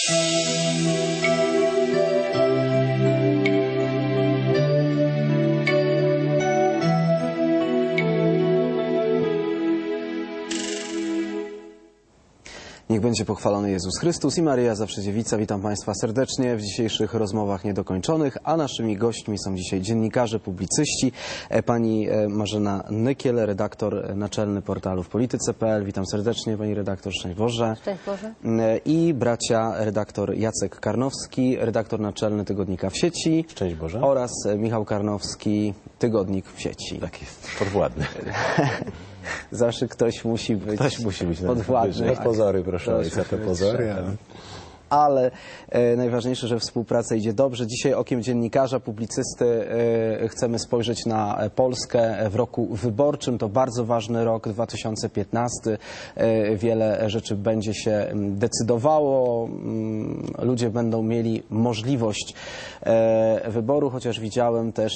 Niech będzie pochwalony Jezus Chrystus i Maryja Zawsze Dziewica. Witam Państwa serdecznie w dzisiejszych rozmowach niedokończonych, a naszymi gośćmi są dzisiaj dziennikarze, publicyści, pani Marzena Nykiel, redaktor naczelny portalu w polityce.pl. Witam serdecznie, pani redaktor, szczęść Boże. Szczęść Boże. I bracia redaktor Jacek Karnowski, redaktor naczelny Tygodnika w sieci. Szczęść Boże. Oraz Michał Karnowski, Tygodnik w sieci. Tak jest, podwładny. Zawsze ktoś musi być podwładny. Pozory, proszę ojca, te pozory. Ale najważniejsze, że współpraca idzie dobrze. Dzisiaj okiem dziennikarza, publicysty chcemy spojrzeć na Polskę w roku wyborczym. To bardzo ważny rok 2015. Wiele rzeczy będzie się decydowało. Ludzie będą mieli możliwość wyboru, chociaż widziałem też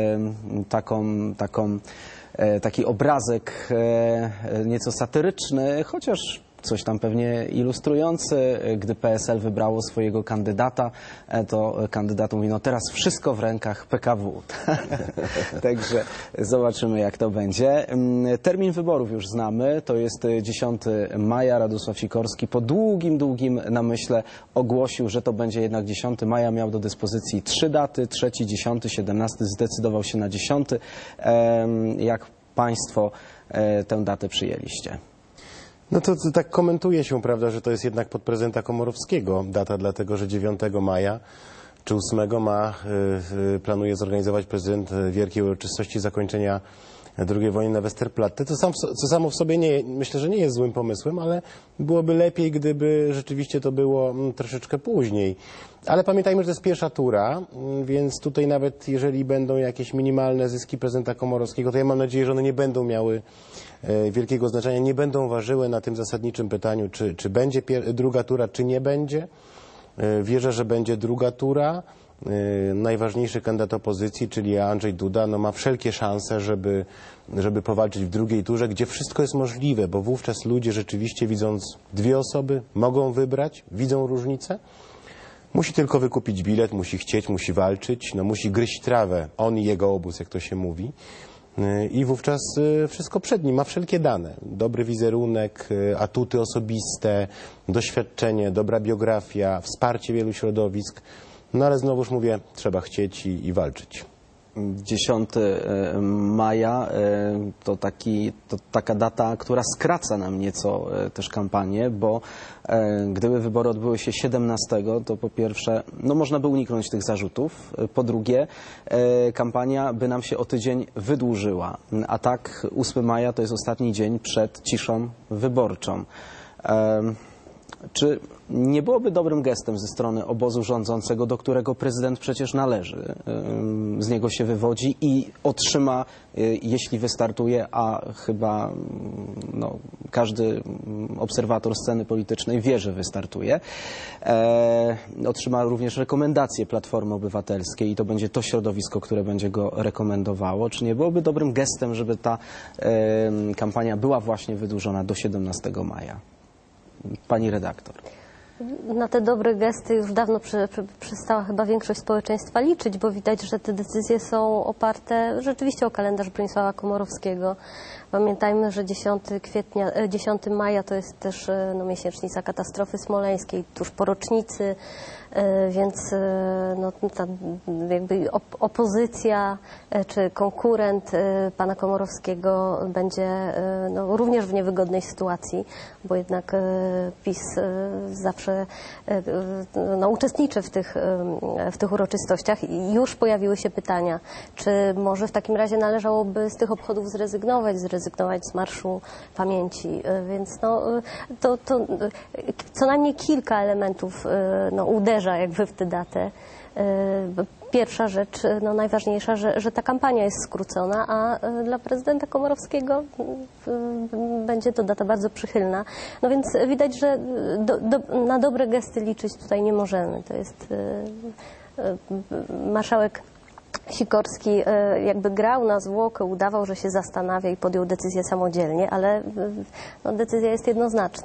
taki obrazek nieco satyryczny, chociaż coś tam pewnie ilustrujący. Gdy PSL wybrało swojego kandydata, to kandydat mówi, no teraz wszystko w rękach PKW. Także zobaczymy, jak to będzie. Termin wyborów już znamy, to jest 10 maja. Radosław Sikorski po długim namyśle ogłosił, że to będzie jednak 10 maja. Miał do dyspozycji 3 daty, 3, 10, 17. Zdecydował się na 10. Jak Państwo tę datę przyjęliście? No to tak komentuje się, prawda, że to jest jednak pod prezydenta Komorowskiego data, dlatego że 9 maja czy 8 planuje zorganizować prezydent wielkiej uroczystości zakończenia II wojny na Westerplatte. Co samo w sobie myślę, że nie jest złym pomysłem, ale byłoby lepiej, gdyby rzeczywiście to było troszeczkę później. Ale pamiętajmy, że to jest pierwsza tura, więc tutaj nawet jeżeli będą jakieś minimalne zyski prezydenta Komorowskiego, to ja mam nadzieję, że one nie będą miały wielkiego znaczenia, nie będą ważyły na tym zasadniczym pytaniu, czy będzie druga tura, czy nie będzie. Wierzę, że będzie druga tura. Najważniejszy kandydat opozycji, czyli Andrzej Duda, ma wszelkie szanse, żeby powalczyć w drugiej turze, gdzie wszystko jest możliwe, bo wówczas ludzie rzeczywiście, widząc dwie osoby, mogą wybrać, widzą różnicę. Musi tylko wykupić bilet, musi chcieć, musi walczyć, musi gryźć trawę, on i jego obóz, jak to się mówi. I wówczas wszystko przed nim, ma wszelkie dane. Dobry wizerunek, atuty osobiste, doświadczenie, dobra biografia, wsparcie wielu środowisk. No ale znowuż mówię, trzeba chcieć i walczyć. 10 maja to taka data, która skraca nam nieco też kampanię, bo gdyby wybory odbyły się 17, to po pierwsze, można by uniknąć tych zarzutów, po drugie kampania by nam się o tydzień wydłużyła, a tak 8 maja to jest ostatni dzień przed ciszą wyborczą. Czy nie byłoby dobrym gestem ze strony obozu rządzącego, do którego prezydent przecież należy, z niego się wywodzi i otrzyma, jeśli wystartuje, a chyba każdy obserwator sceny politycznej wie, że wystartuje, otrzyma również rekomendacje Platformy Obywatelskiej i to będzie to środowisko, które będzie go rekomendowało. Czy nie byłoby dobrym gestem, żeby ta kampania była właśnie wydłużona do 17 maja? Pani redaktor. Na te dobre gesty już dawno przestała chyba większość społeczeństwa liczyć, bo widać, że te decyzje są oparte rzeczywiście o kalendarz Bronisława Komorowskiego. Pamiętajmy, że 10 maja to jest też miesięcznica katastrofy smoleńskiej, tuż po rocznicy, więc ta jakby opozycja czy konkurent pana Komorowskiego będzie również w niewygodnej sytuacji, bo jednak PiS zawsze uczestniczy w tych uroczystościach i już pojawiły się pytania, czy może w takim razie należałoby z tych obchodów zrezygnować z Marszu Pamięci, więc to co najmniej kilka elementów uderza jakby w tę datę. Pierwsza rzecz, najważniejsza, że ta kampania jest skrócona, a dla prezydenta Komorowskiego będzie to data bardzo przychylna. No więc widać, że na dobre gesty liczyć tutaj nie możemy. To jest marszałek Sikorski jakby grał na zwłokę, udawał, że się zastanawia i podjął decyzję samodzielnie, ale decyzja jest jednoznaczna.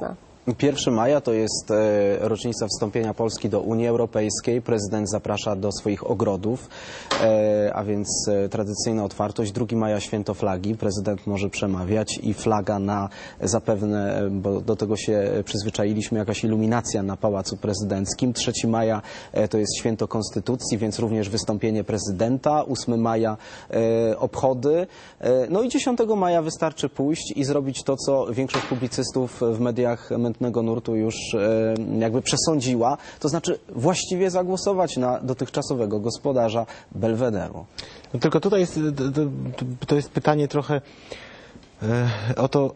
1 maja to jest rocznica wstąpienia Polski do Unii Europejskiej. Prezydent zaprasza do swoich ogrodów, a więc tradycyjna otwartość. 2 maja święto flagi. Prezydent może przemawiać i flaga na zapewne, bo do tego się przyzwyczailiśmy, jakaś iluminacja na Pałacu Prezydenckim. 3 maja to jest święto Konstytucji, więc również wystąpienie prezydenta. 8 maja obchody. No i 10 maja wystarczy pójść i zrobić to, co większość publicystów w mediach mętnego nurtu już jakby przesądziła, to znaczy właściwie zagłosować na dotychczasowego gospodarza Belwederu. No tylko tutaj jest, to jest pytanie trochę o to,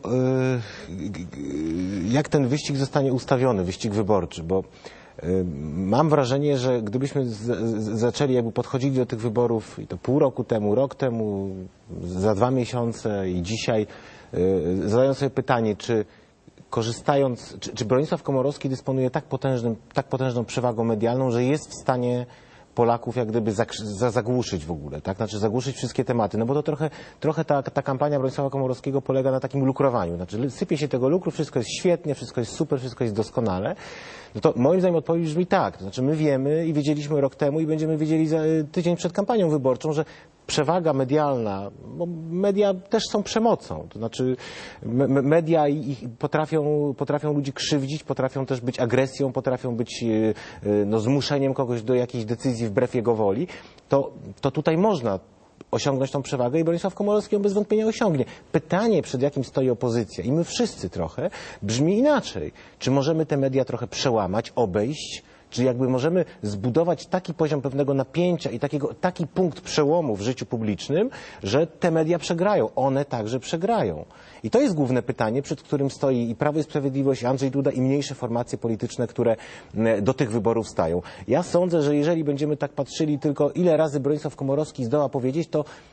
jak ten wyścig zostanie ustawiony, wyścig wyborczy, bo mam wrażenie, że gdybyśmy zaczęli, jakby podchodzili do tych wyborów i to pół roku temu, rok temu, za 2 miesiące i dzisiaj, zadając sobie pytanie, czy korzystając, czy Bronisław Komorowski dysponuje tak potężną przewagą medialną, że jest w stanie Polaków jak gdyby zagłuszyć w ogóle, tak? Znaczy zagłuszyć wszystkie tematy, no bo to trochę ta kampania Bronisława Komorowskiego polega na takim lukrowaniu, znaczy sypie się tego lukru, wszystko jest świetnie, wszystko jest super, wszystko jest doskonale. No to moim zdaniem odpowiedź brzmi tak, to znaczy my wiemy i wiedzieliśmy rok temu i będziemy wiedzieli za tydzień przed kampanią wyborczą, że przewaga medialna, bo media też są przemocą, to znaczy media potrafią ludzi krzywdzić, potrafią też być agresją, potrafią być zmuszeniem kogoś do jakiejś decyzji wbrew jego woli, to tutaj można osiągnąć tą przewagę i Bronisław Komorowski ją bez wątpienia osiągnie. Pytanie, przed jakim stoi opozycja i my wszyscy trochę, brzmi inaczej. Czy możemy te media trochę przełamać, obejść? Czy jakby możemy zbudować taki poziom pewnego napięcia i taki punkt przełomu w życiu publicznym, że te media przegrają, one także przegrają. I to jest główne pytanie, przed którym stoi i Prawo i Sprawiedliwość, i Andrzej Duda i mniejsze formacje polityczne, które do tych wyborów stają. Ja sądzę, że jeżeli będziemy tak patrzyli tylko ile razy Bronisław Komorowski zdoła powiedzieć,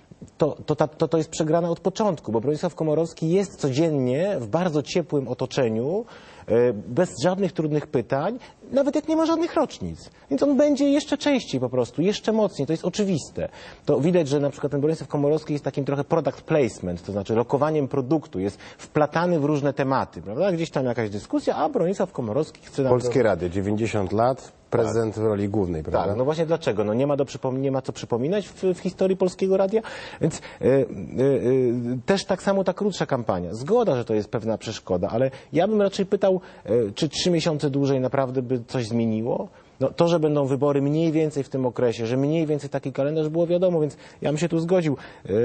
to jest przegrana od początku, bo Bronisław Komorowski jest codziennie w bardzo ciepłym otoczeniu, bez żadnych trudnych pytań, nawet jak nie ma żadnych rocznic. Więc on będzie jeszcze częściej po prostu, jeszcze mocniej, to jest oczywiste. To widać, że na przykład ten Bronisław Komorowski jest takim trochę product placement, to znaczy lokowaniem produktu, jest wplatany w różne tematy, prawda? Gdzieś tam jakaś dyskusja, a Bronisław Komorowski chce nam... Polskie Rady, 90 lat, prezydent w roli głównej, prawda? Tak, no właśnie dlaczego? No nie ma co przypominać w historii Polskiego Radia, więc też tak samo ta krótsza kampania. Zgoda, że to jest pewna przeszkoda, ale ja bym raczej pytał, czy 3 miesiące dłużej naprawdę by coś zmieniło? No, to, że będą wybory mniej więcej w tym okresie, że mniej więcej taki kalendarz było wiadomo, więc ja bym się tu zgodził.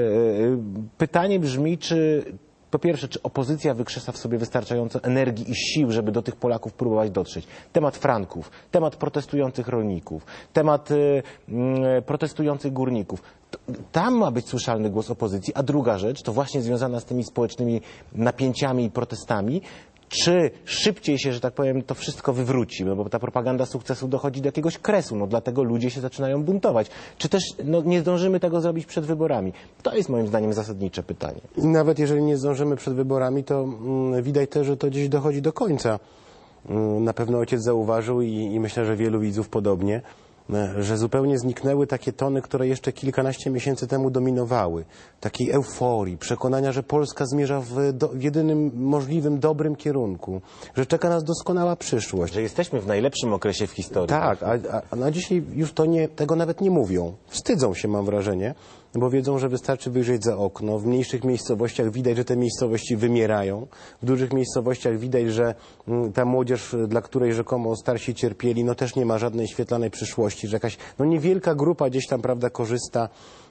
Pytanie brzmi, po pierwsze, czy opozycja wykrzesa w sobie wystarczająco energii i sił, żeby do tych Polaków próbować dotrzeć? Temat franków, temat protestujących rolników, temat protestujących górników. Tam ma być słyszalny głos opozycji, a druga rzecz, to właśnie związana z tymi społecznymi napięciami i protestami, czy szybciej się, że tak powiem, to wszystko wywróci, no bo ta propaganda sukcesu dochodzi do jakiegoś kresu, no dlatego ludzie się zaczynają buntować. Czy też nie zdążymy tego zrobić przed wyborami? To jest moim zdaniem zasadnicze pytanie. I nawet jeżeli nie zdążymy przed wyborami, to widać też, że to gdzieś dochodzi do końca. Na pewno ojciec zauważył i myślę, że wielu widzów podobnie, że zupełnie zniknęły takie tony, które jeszcze kilkanaście miesięcy temu dominowały. Takiej euforii, przekonania, że Polska zmierza w jedynym możliwym dobrym kierunku, że czeka nas doskonała przyszłość. Że jesteśmy w najlepszym okresie w historii. Tak, a na dzisiaj już tego nawet nie mówią. Wstydzą się, mam wrażenie, bo wiedzą, że wystarczy wyjrzeć za okno. W mniejszych miejscowościach widać, że te miejscowości wymierają. W dużych miejscowościach widać, że ta młodzież, dla której rzekomo starsi cierpieli, no też nie ma żadnej świetlanej przyszłości, że jakaś niewielka grupa gdzieś tam, prawda, korzysta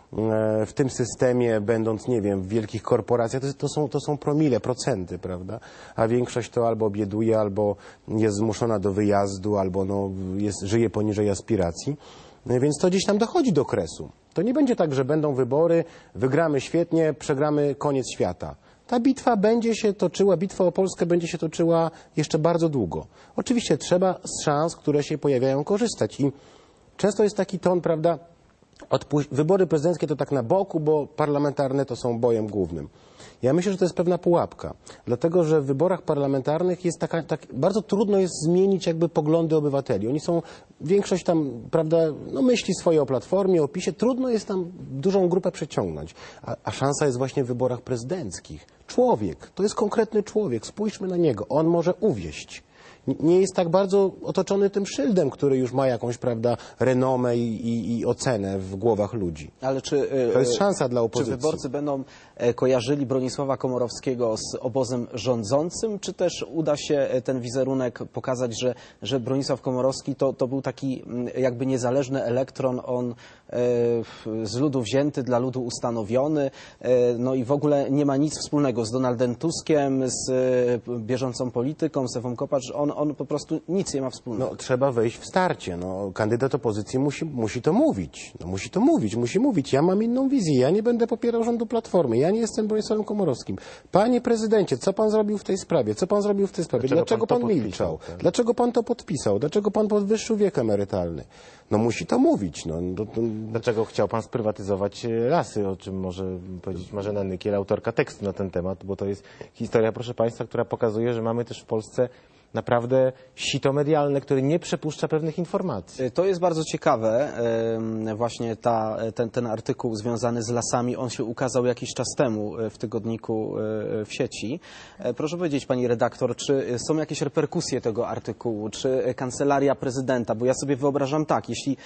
w tym systemie, będąc, nie wiem, w wielkich korporacjach. To są promile, procenty, prawda? A większość to albo bieduje, albo jest zmuszona do wyjazdu, albo żyje poniżej aspiracji. Więc to gdzieś tam dochodzi do kresu. To nie będzie tak, że będą wybory, wygramy świetnie, przegramy, koniec świata. Ta bitwa będzie się toczyła, bitwa o Polskę będzie się toczyła jeszcze bardzo długo. Oczywiście trzeba z szans, które się pojawiają, korzystać. I często jest taki ton, prawda, wybory prezydenckie to tak na boku, bo parlamentarne to są bojem głównym. Ja myślę, że to jest pewna pułapka, dlatego że w wyborach parlamentarnych jest bardzo trudno jest zmienić jakby poglądy obywateli. Oni są, większość tam, prawda, myśli swoje o Platformie, o PiS-ie, trudno jest tam dużą grupę przeciągnąć, a szansa jest właśnie w wyborach prezydenckich. Człowiek, to jest konkretny człowiek, spójrzmy na niego, on może uwieść. nie jest tak bardzo otoczony tym szyldem, który już ma jakąś, prawda, renomę i ocenę w głowach ludzi. Ale czy To jest szansa dla czy opozycji. wyborcy będą kojarzyli Bronisława Komorowskiego z obozem rządzącym, czy też uda się ten wizerunek pokazać, że Bronisław Komorowski to był taki jakby niezależny elektron, on z ludu wzięty, dla ludu ustanowiony, no i w ogóle nie ma nic wspólnego z Donaldem Tuskiem, z bieżącą polityką, z Ewą Kopacz, on po prostu nic nie ma wspólnego. No, trzeba wejść w starcie. No, kandydat opozycji musi to mówić. No, musi mówić. Ja mam inną wizję. Ja nie będę popierał rządu Platformy. Ja nie jestem Bronisławem Komorowskim. Panie prezydencie, co pan zrobił w tej sprawie? Co pan zrobił w tej sprawie? Dlaczego pan milczał? tak? Dlaczego pan to podpisał? Dlaczego pan podwyższył wiek emerytalny? No musi to mówić. Dlaczego chciał pan sprywatyzować lasy, o czym może powiedzieć Marzena Nykiel, autorka tekstu na ten temat, bo to jest historia, proszę państwa, która pokazuje, że mamy też w Polsce naprawdę sito medialne, które nie przepuszcza pewnych informacji. To jest bardzo ciekawe, właśnie ten artykuł związany z lasami, on się ukazał jakiś czas temu w tygodniku w sieci. Proszę powiedzieć, pani redaktor, czy są jakieś reperkusje tego artykułu, czy kancelaria prezydenta, bo ja sobie wyobrażam tak, jeśli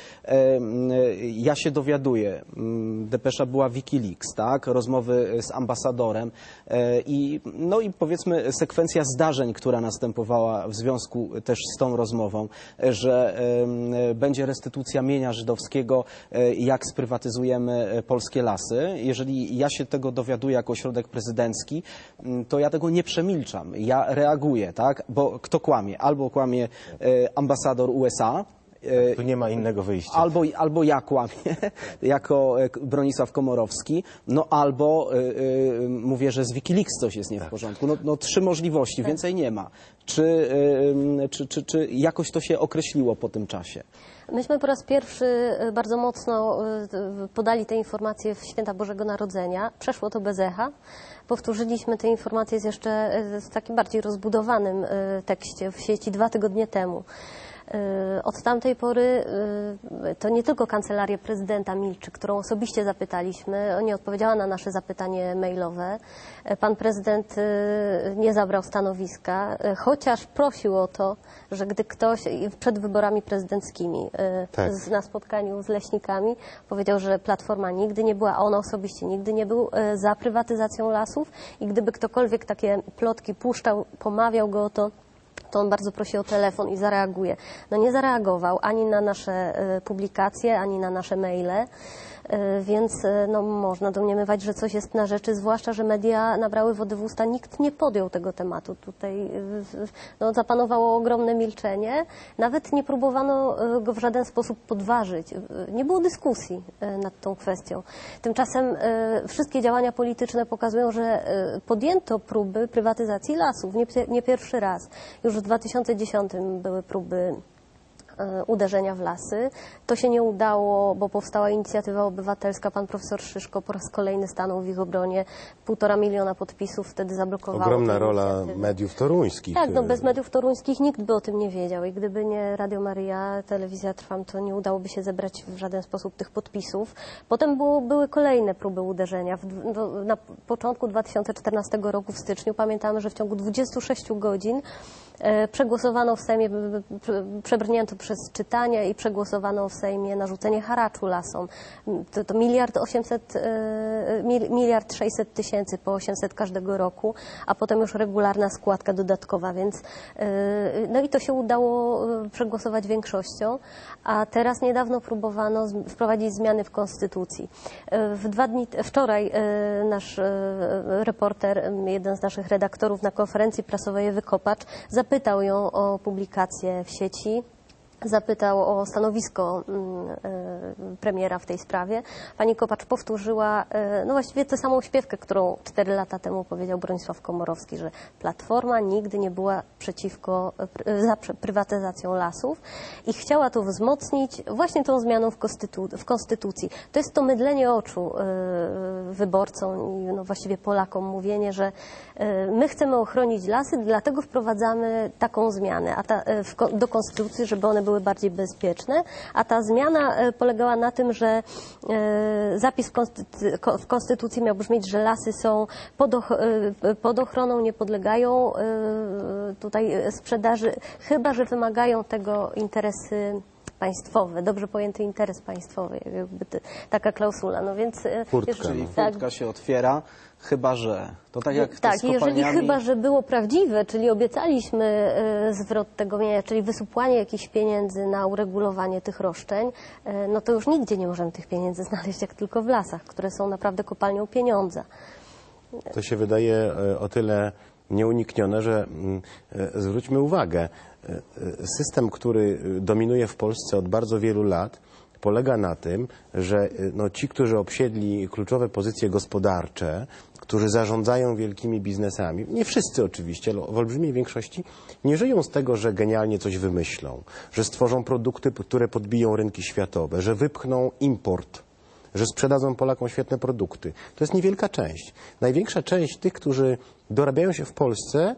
ja się dowiaduję, depesza była WikiLeaks, tak, rozmowy z ambasadorem i powiedzmy sekwencja zdarzeń, która następowała w związku też z tą rozmową, że będzie restytucja mienia żydowskiego, jak sprywatyzujemy polskie lasy. Jeżeli ja się tego dowiaduję jako ośrodek prezydencki, to ja tego nie przemilczam. Ja reaguję, tak? Bo kto kłamie? Albo kłamie ambasador USA, Tu nie ma innego wyjścia. Albo ja kłamię, jako Bronisław Komorowski, no albo mówię, że z WikiLeaks coś jest nie w porządku. No trzy możliwości, więcej nie ma. Czy jakoś to się określiło po tym czasie? Myśmy po raz pierwszy bardzo mocno podali te informacje w Święta Bożego Narodzenia. Przeszło to bez echa. Powtórzyliśmy te informacje w takim bardziej rozbudowanym tekście w sieci 2 tygodnie temu. Od tamtej pory to nie tylko Kancelaria Prezydenta milczy, którą osobiście zapytaliśmy, nie odpowiedziała na nasze zapytanie mailowe. Pan prezydent nie zabrał stanowiska, chociaż prosił o to, że gdy ktoś przed wyborami prezydenckimi na spotkaniu z leśnikami powiedział, że Platforma nigdy nie była, a on osobiście nigdy nie był za prywatyzacją lasów i gdyby ktokolwiek takie plotki puszczał, pomawiał go o to on bardzo prosi o telefon i zareaguje. No nie zareagował ani na nasze publikacje, ani na nasze maile, więc no, można domniemywać, że coś jest na rzeczy, zwłaszcza, że media nabrały wody w usta. Nikt nie podjął tego tematu. Tutaj zapanowało ogromne milczenie. Nawet nie próbowano go w żaden sposób podważyć. Nie było dyskusji nad tą kwestią. Tymczasem wszystkie działania polityczne pokazują, że podjęto próby prywatyzacji lasów. Nie pierwszy raz. Już w 2010 były próby uderzenia w lasy. To się nie udało, bo powstała inicjatywa obywatelska. Pan profesor Szyszko po raz kolejny stanął w ich obronie. 1,5 miliona podpisów wtedy zablokowało. Ogromna rola mediów toruńskich. Tak, no bez mediów toruńskich nikt by o tym nie wiedział i gdyby nie Radio Maryja, Telewizja Trwam, to nie udałoby się zebrać w żaden sposób tych podpisów. Potem były kolejne próby uderzenia. Na początku 2014 roku w styczniu pamiętamy, że w ciągu 26 godzin przegłosowano w Sejmie, przebrnięto przez czytanie i przegłosowano w Sejmie narzucenie haraczu lasom. To 1 600 000 po 800 każdego roku, a potem już regularna składka dodatkowa, więc no i to się udało przegłosować większością, a teraz niedawno próbowano wprowadzić zmiany w Konstytucji. Wczoraj nasz reporter, jeden z naszych redaktorów na konferencji prasowej Ewy Kopacz zapytał ją o publikację w sieci. Zapytał o stanowisko premiera w tej sprawie. Pani Kopacz powtórzyła no właściwie tę samą śpiewkę, którą 4 lata temu powiedział Bronisław Komorowski, że Platforma nigdy nie była za prywatyzacją lasów i chciała to wzmocnić właśnie tą zmianą w Konstytucji. To jest to mydlenie oczu wyborcom i no właściwie Polakom, mówienie, że my chcemy ochronić lasy, dlatego wprowadzamy taką zmianę do Konstytucji, żeby one były bardziej bezpieczne, a ta zmiana polega polegała na tym, że zapis w Konstytucji miał brzmieć, że lasy są pod ochroną, nie podlegają tutaj sprzedaży, chyba że wymagają tego interesy państwowe, dobrze pojęty interes państwowy, jakby taka klausula. No więc Furtka, Czyli tak. furtka się otwiera, chyba że. To tak jak Tak, z jeżeli kopalniami... chyba, że było prawdziwe, czyli obiecaliśmy zwrot tego mienia, czyli wysupłanie jakichś pieniędzy na uregulowanie tych roszczeń, no to już nigdzie nie możemy tych pieniędzy znaleźć, jak tylko w lasach, które są naprawdę kopalnią pieniądza. To się wydaje o tyle nieuniknione, że zwróćmy uwagę, system, który dominuje w Polsce od bardzo wielu lat, polega na tym, że ci, którzy obsiedli kluczowe pozycje gospodarcze, którzy zarządzają wielkimi biznesami, nie wszyscy oczywiście, ale w olbrzymiej większości, nie żyją z tego, że genialnie coś wymyślą, że stworzą produkty, które podbiją rynki światowe, że wypchną import, że sprzedadzą Polakom świetne produkty. To jest niewielka część. Największa część tych, którzy dorabiają się w Polsce,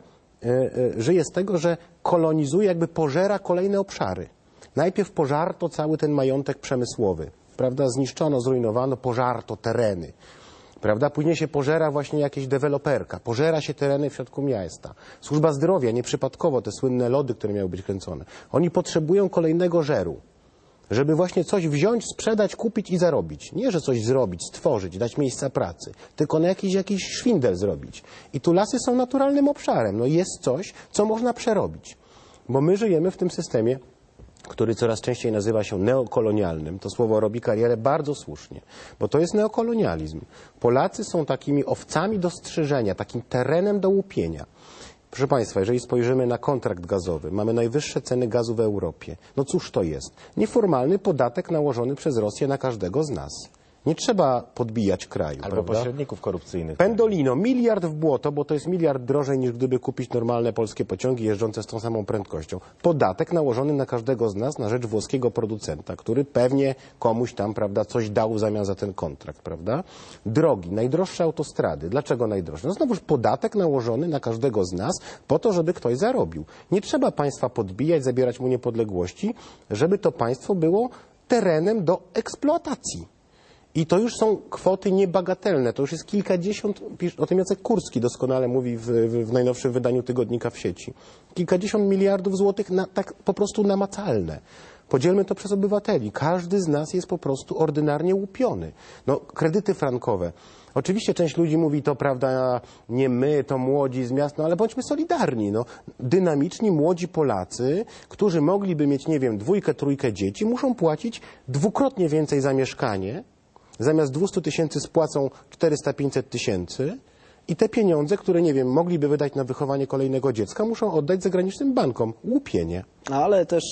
żyje z tego, że kolonizuje, jakby pożera kolejne obszary. Najpierw pożarto cały ten majątek przemysłowy, prawda? Zniszczono, zrujnowano, pożarto tereny, prawda? Później się pożera właśnie jakieś deweloperka, pożera się tereny w środku miasta. Służba zdrowia, nieprzypadkowo te słynne lody, które miały być kręcone. Oni potrzebują kolejnego żeru, żeby właśnie coś wziąć, sprzedać, kupić i zarobić. Nie, że coś zrobić, stworzyć, dać miejsca pracy, tylko na jakiś szwindel zrobić. I tu lasy są naturalnym obszarem. No jest coś, co można przerobić. Bo my żyjemy w tym systemie, który coraz częściej nazywa się neokolonialnym. To słowo robi karierę bardzo słusznie, bo to jest neokolonializm. Polacy są takimi owcami do strzyżenia, takim terenem do łupienia. Proszę Państwa, jeżeli spojrzymy na kontrakt gazowy, mamy najwyższe ceny gazu w Europie. No cóż to jest? Nieformalny podatek nałożony przez Rosję na każdego z nas. Nie trzeba podbijać kraju, Albo prawda? pośredników korupcyjnych. Pendolino, miliard w błoto, bo to jest miliard drożej niż gdyby kupić normalne polskie pociągi jeżdżące z tą samą prędkością. Podatek nałożony na każdego z nas na rzecz włoskiego producenta, który pewnie komuś tam, prawda, coś dał w zamian za ten kontrakt, prawda? Drogi, najdroższe autostrady. Dlaczego najdroższe? No znowuż podatek nałożony na każdego z nas po to, żeby ktoś zarobił. Nie trzeba państwa podbijać, zabierać mu niepodległości, żeby to państwo było terenem do eksploatacji. I to już są kwoty niebagatelne, to już jest kilkadziesiąt, o tym Jacek Kurski doskonale mówi w najnowszym wydaniu tygodnika w sieci. Kilkadziesiąt miliardów złotych tak po prostu namacalne. Podzielmy to przez obywateli. Każdy z nas jest po prostu ordynarnie łupiony. No, kredyty frankowe. Oczywiście część ludzi mówi to, prawda, nie my, to młodzi z miast, no ale bądźmy solidarni. No. Dynamiczni, młodzi Polacy, którzy mogliby mieć, nie wiem, 2, 3 dzieci, muszą płacić dwukrotnie więcej za mieszkanie. Zamiast 200 000 spłacą 400-500 000 i te pieniądze, które, nie wiem, mogliby wydać na wychowanie kolejnego dziecka, muszą oddać zagranicznym bankom. Łupienie. Ale też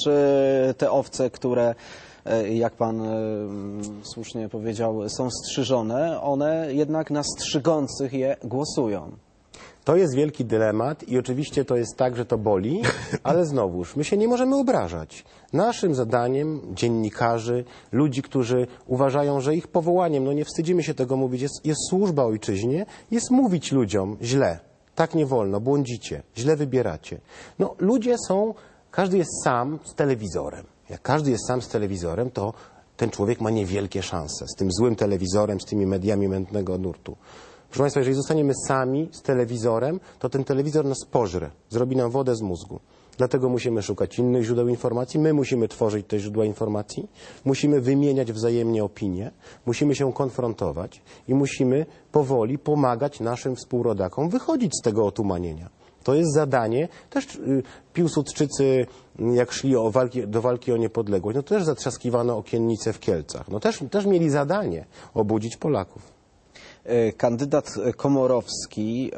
te owce, które, jak pan słusznie powiedział, są strzyżone, one jednak na strzygących je głosują. To jest wielki dylemat i oczywiście to jest tak, że to boli, ale znowuż, my się nie możemy obrażać. Naszym zadaniem, dziennikarzy, ludzi, którzy uważają, że ich powołaniem, no nie wstydzimy się tego mówić, jest służba ojczyźnie, jest mówić ludziom źle, tak nie wolno, błądzicie, źle wybieracie. No ludzie są, każdy jest sam z telewizorem. Jak każdy jest sam z telewizorem, to ten człowiek ma niewielkie szanse z tym złym telewizorem, z tymi mediami mętnego nurtu. Proszę Państwa, jeżeli zostaniemy sami z telewizorem, to ten telewizor nas pożre, zrobi nam wodę z mózgu. Dlatego musimy szukać innych źródeł informacji, my musimy tworzyć te źródła informacji, musimy wymieniać wzajemnie opinie, musimy się konfrontować i musimy powoli pomagać naszym współrodakom wychodzić z tego otumanienia. To jest zadanie, też Piłsudczycy, jak szli do walki o niepodległość, no to też zatrzaskiwano okiennice w Kielcach. No też mieli zadanie obudzić Polaków. Kandydat Komorowski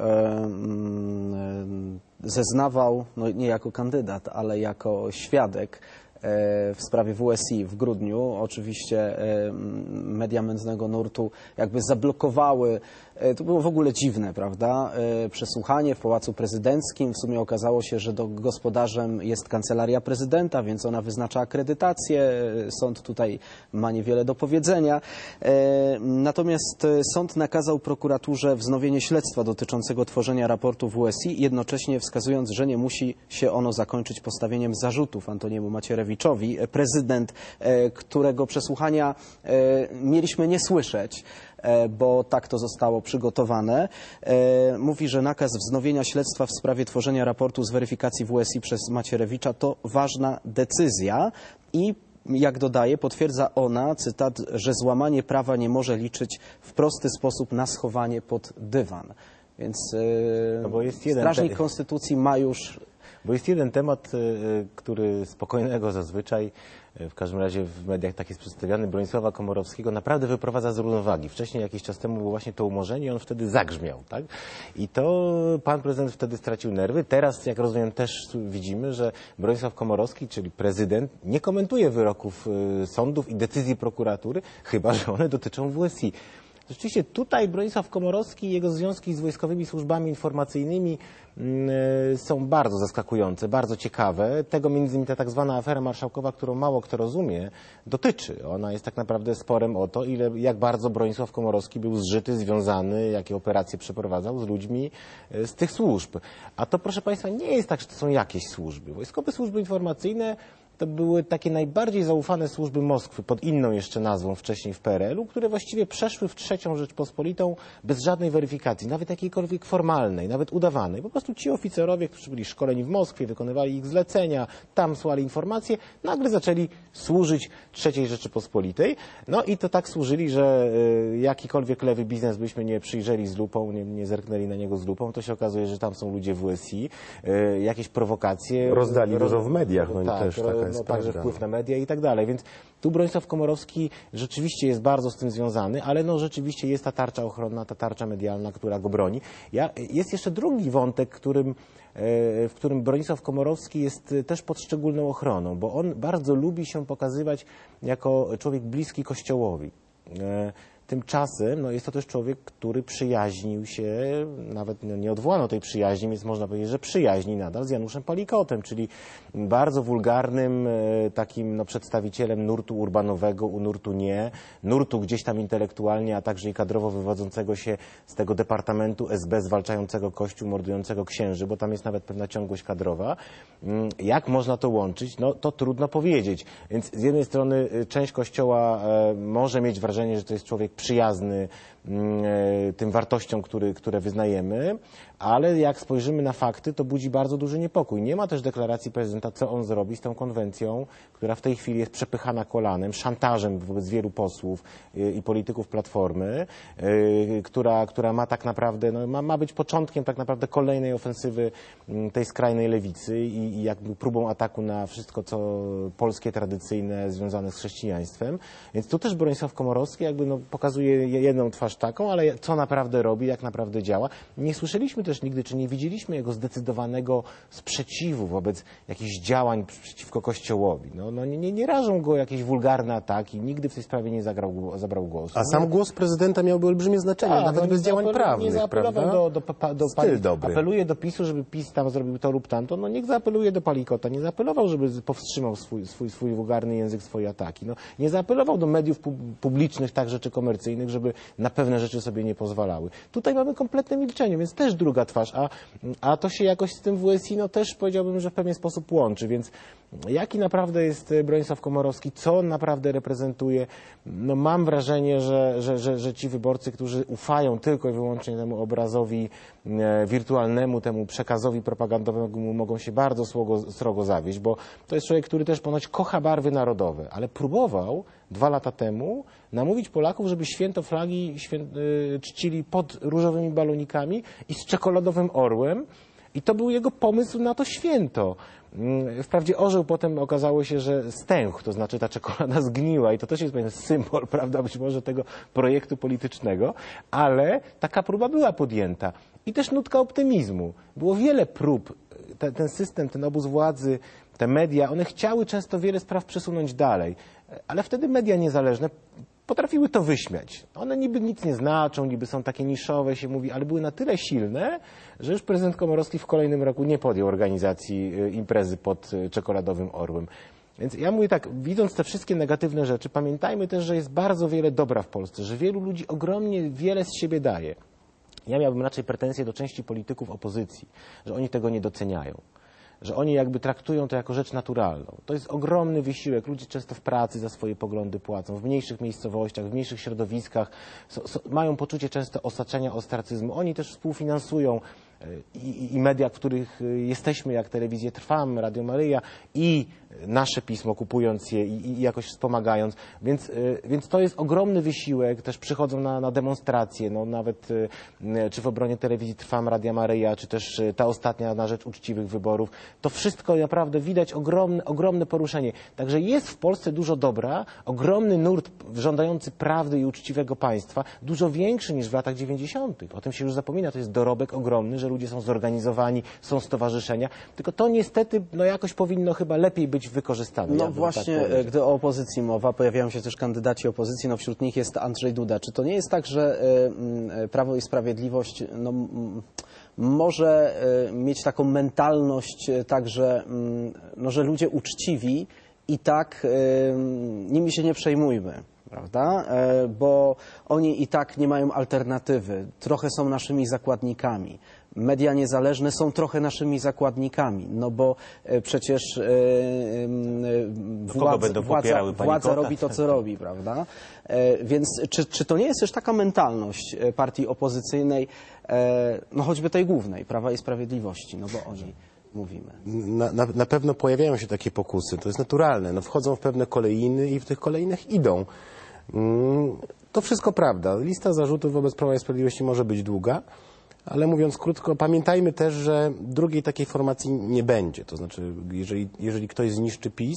zeznawał, no nie jako kandydat, ale jako świadek w sprawie WSI w grudniu. Oczywiście media mętnego nurtu jakby zablokowały To było w ogóle dziwne, prawda? Przesłuchanie w Pałacu Prezydenckim. W sumie okazało się, że gospodarzem jest Kancelaria Prezydenta, więc ona wyznacza akredytację. Sąd tutaj ma niewiele do powiedzenia. Natomiast sąd nakazał prokuraturze wznowienie śledztwa dotyczącego tworzenia raportu WSI, jednocześnie wskazując, że nie musi się ono zakończyć postawieniem zarzutów Antoniemu Macierewiczowi. Prezydent, którego przesłuchania mieliśmy nie słyszeć, bo tak to zostało przygotowane, mówi, że nakaz wznowienia śledztwa w sprawie tworzenia raportu z weryfikacji WSI przez Macierewicza to ważna decyzja i jak dodaje, potwierdza ona, cytat, że złamanie prawa nie może liczyć w prosty sposób na schowanie pod dywan. Więc bo jest Strażnik Konstytucji ma już... Bo jest jeden temat, który spokojnego zazwyczaj, w każdym razie w mediach tak jest przedstawiany, Bronisława Komorowskiego naprawdę wyprowadza z równowagi. Wcześniej jakiś czas temu było właśnie to umorzenie i on wtedy zagrzmiał, tak? I to pan prezydent wtedy stracił nerwy. Teraz, jak rozumiem, też widzimy, że Bronisław Komorowski, czyli prezydent, nie komentuje wyroków sądów i decyzji prokuratury, chyba że one dotyczą WSI. Rzeczywiście tutaj Bronisław Komorowski i jego związki z wojskowymi służbami informacyjnymi są bardzo zaskakujące, bardzo ciekawe. Tego między innymi ta tak zwana afera marszałkowa, którą mało kto rozumie, dotyczy. Ona jest tak naprawdę sporem o to, jak bardzo Bronisław Komorowski był zżyty, związany, jakie operacje przeprowadzał z ludźmi z tych służb. A to, proszę Państwa, nie jest tak, że to są jakieś służby. Wojskowe służby informacyjne to były takie najbardziej zaufane służby Moskwy, pod inną jeszcze nazwą wcześniej w PRL-u, które właściwie przeszły w III Rzeczpospolitą bez żadnej weryfikacji, nawet jakiejkolwiek formalnej, nawet udawanej. Po prostu ci oficerowie, którzy byli szkoleni w Moskwie, wykonywali ich zlecenia, tam słali informacje, nagle zaczęli służyć III Rzeczypospolitej. No i to tak służyli, że jakikolwiek lewy biznes byśmy nie przyjrzeli z lupą, nie zerknęli na niego z lupą, to się okazuje, że tam są ludzie WSI, jakieś prowokacje. Rozdali dużo w mediach, no tak, też taka jest także prawda. wpływ na media i tak dalej. Więc tu Bronisław Komorowski rzeczywiście jest bardzo z tym związany, ale no rzeczywiście jest ta tarcza ochronna, ta tarcza medialna, która go broni. Jest jeszcze drugi wątek, w którym Bronisław Komorowski jest też pod szczególną ochroną, bo on bardzo lubi się pokazywać jako człowiek bliski Kościołowi. Tymczasem jest to też człowiek, który przyjaźnił się, nawet nie odwołano tej przyjaźni, więc można powiedzieć, że przyjaźni nadal z Januszem Palikotem, czyli bardzo wulgarnym takim przedstawicielem nurtu urbanowego, nurtu nie, nurtu gdzieś tam intelektualnie, a także i kadrowo wywodzącego się z tego departamentu SB zwalczającego Kościół, mordującego księży, bo tam jest nawet pewna ciągłość kadrowa. Jak można to łączyć? No to trudno powiedzieć. Więc z jednej strony część Kościoła może mieć wrażenie, że to jest człowiek przyjazny tym wartościom, które wyznajemy, ale jak spojrzymy na fakty, to budzi bardzo duży niepokój. Nie ma też deklaracji prezydenta, co on zrobi z tą konwencją, która w tej chwili jest przepychana kolanem, szantażem wobec wielu posłów i polityków Platformy, która ma tak naprawdę, ma być początkiem tak naprawdę kolejnej ofensywy tej skrajnej lewicy i jakby próbą ataku na wszystko, co polskie, tradycyjne, związane z chrześcijaństwem. Więc tu też Bronisław Komorowski jakby pokazuje jedną twarz taką, ale co naprawdę robi, jak naprawdę działa. Nie słyszeliśmy też nigdy, czy nie widzieliśmy jego zdecydowanego sprzeciwu wobec jakichś działań przeciwko Kościołowi. Nie rażą go jakieś wulgarne ataki, nigdy w tej sprawie nie zabrał głosu. A sam głos prezydenta miałby olbrzymie znaczenie, nawet bez działań prawnych, nie zaapelował do Styl dobry. Apeluje do PiS-u, żeby PiS tam zrobił to lub tamto. Niech zaapeluje do Palikota. Nie zaapelował, żeby powstrzymał swój wulgarny język, swoje ataki. Nie zaapelował do mediów publicznych, także czy komercyjnych, żeby na pewne rzeczy sobie nie pozwalały. Tutaj mamy kompletne milczenie, więc też druga twarz, a to się jakoś z tym WSI też powiedziałbym, że w pewien sposób łączy, więc jaki naprawdę jest Bronisław Komorowski, co on naprawdę reprezentuje, mam wrażenie, że ci wyborcy, którzy ufają tylko i wyłącznie temu obrazowi wirtualnemu, temu przekazowi propagandowemu, mogą się bardzo srogo zawieść, bo to jest człowiek, który też ponoć kocha barwy narodowe, ale próbował 2 lata temu namówić Polaków, żeby święto flagi czcili pod różowymi balonikami i z czekoladowym orłem. I to był jego pomysł na to święto. Wprawdzie orzeł potem okazało się, że stęchł, to znaczy ta czekolada zgniła i to też jest pewien symbol, prawda, być może tego projektu politycznego, ale taka próba była podjęta. I też nutka optymizmu. Było wiele prób. Ten system, ten obóz władzy, te media, one chciały często wiele spraw przesunąć dalej. Ale wtedy media niezależne potrafiły to wyśmiać. One niby nic nie znaczą, niby są takie niszowe, się mówi, ale były na tyle silne, że już prezydent Komorowski w kolejnym roku nie podjął organizacji imprezy pod czekoladowym orłem. Więc ja mówię tak, widząc te wszystkie negatywne rzeczy, pamiętajmy też, że jest bardzo wiele dobra w Polsce, że wielu ludzi ogromnie wiele z siebie daje. Ja miałbym raczej pretensje do części polityków opozycji, że oni tego nie doceniają. Że oni jakby traktują to jako rzecz naturalną. To jest ogromny wysiłek. Ludzie często w pracy za swoje poglądy płacą, w mniejszych miejscowościach, w mniejszych środowiskach. Mają poczucie często osaczenia, ostracyzmu. Oni też współfinansują i media, w których jesteśmy, jak Telewizję Trwam, Radio Maryja i nasze pismo, kupując je i jakoś wspomagając. Więc to jest ogromny wysiłek. Też przychodzą na demonstracje, no nawet czy w obronie Telewizji Trwam, Radia Maryja, czy też ta ostatnia na rzecz uczciwych wyborów. To wszystko naprawdę widać ogromne poruszenie. Także jest w Polsce dużo dobra, ogromny nurt żądający prawdy i uczciwego państwa, dużo większy niż w latach 90. O tym się już zapomina. To jest dorobek ogromny, że ludzie są zorganizowani, są stowarzyszenia. Tylko to niestety jakoś powinno chyba lepiej być wykorzystane. No właśnie, tak, gdy o opozycji mowa, pojawiają się też kandydaci opozycji, no wśród nich jest Andrzej Duda. Czy to nie jest tak, że Prawo i Sprawiedliwość może mieć taką mentalność także, że ludzie uczciwi i tak nimi się nie przejmujmy, prawda? Bo oni i tak nie mają alternatywy, trochę są naszymi zakładnikami. Media niezależne są trochę naszymi zakładnikami, no bo przecież władza robi to, co robi, prawda? Więc czy to nie jest też taka mentalność partii opozycyjnej, no choćby tej głównej, Prawa i Sprawiedliwości, no bo o niej mówimy. Na pewno pojawiają się takie pokusy, to jest naturalne, no wchodzą w pewne kolejny i w tych kolejnych idą. To wszystko prawda. Lista zarzutów wobec Prawa i Sprawiedliwości może być długa, ale mówiąc krótko, pamiętajmy też, że drugiej takiej formacji nie będzie. To znaczy, jeżeli ktoś zniszczy PiS,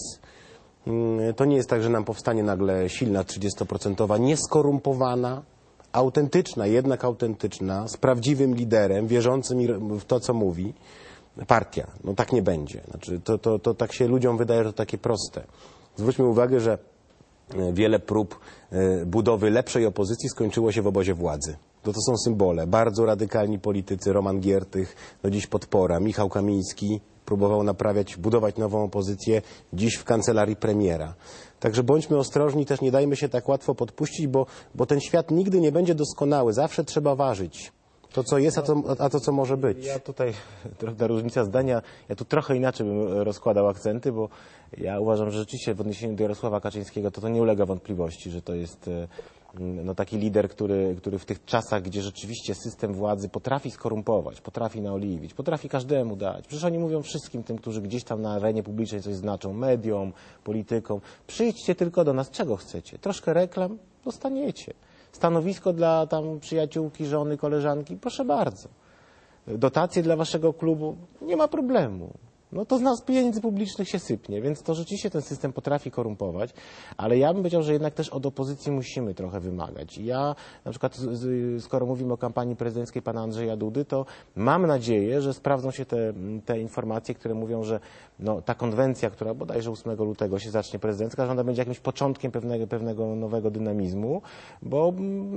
to nie jest tak, że nam powstanie nagle silna 30%, nieskorumpowana, autentyczna, jednak autentyczna, z prawdziwym liderem, wierzącym w to, co mówi, partia. No tak nie będzie. Znaczy, to tak się ludziom wydaje, że to takie proste. Zwróćmy uwagę, że wiele prób budowy lepszej opozycji skończyło się w obozie władzy. To są symbole. Bardzo radykalni politycy, Roman Giertych, dziś podpora, Michał Kamiński próbował budować nową opozycję, dziś w kancelarii premiera. Także bądźmy ostrożni, też nie dajmy się tak łatwo podpuścić, bo ten świat nigdy nie będzie doskonały. Zawsze trzeba ważyć to, co jest, a to, co może być. Ja tutaj, drobna różnica zdania, ja tu trochę inaczej bym rozkładał akcenty, bo ja uważam, że rzeczywiście w odniesieniu do Jarosława Kaczyńskiego to nie ulega wątpliwości, że to jest taki lider, który w tych czasach, gdzie rzeczywiście system władzy potrafi skorumpować, potrafi naoliwić, potrafi każdemu dać. Przecież oni mówią wszystkim tym, którzy gdzieś tam na arenie publicznej coś znaczą, mediom, politykom, przyjdźcie tylko do nas, czego chcecie? Troszkę reklam? Dostaniecie. Stanowisko dla tam przyjaciółki, żony, koleżanki? Proszę bardzo. Dotacje dla waszego klubu? Nie ma problemu. No to z nas pieniędzy publicznych się sypnie, więc to rzeczywiście ten system potrafi korumpować, ale ja bym powiedział, że jednak też od opozycji musimy trochę wymagać. I ja na przykład, skoro mówimy o kampanii prezydenckiej pana Andrzeja Dudy, to mam nadzieję, że sprawdzą się te informacje, które mówią, że ta konwencja, która bodajże 8 lutego się zacznie prezydencka, że ona będzie jakimś początkiem pewnego nowego dynamizmu, bo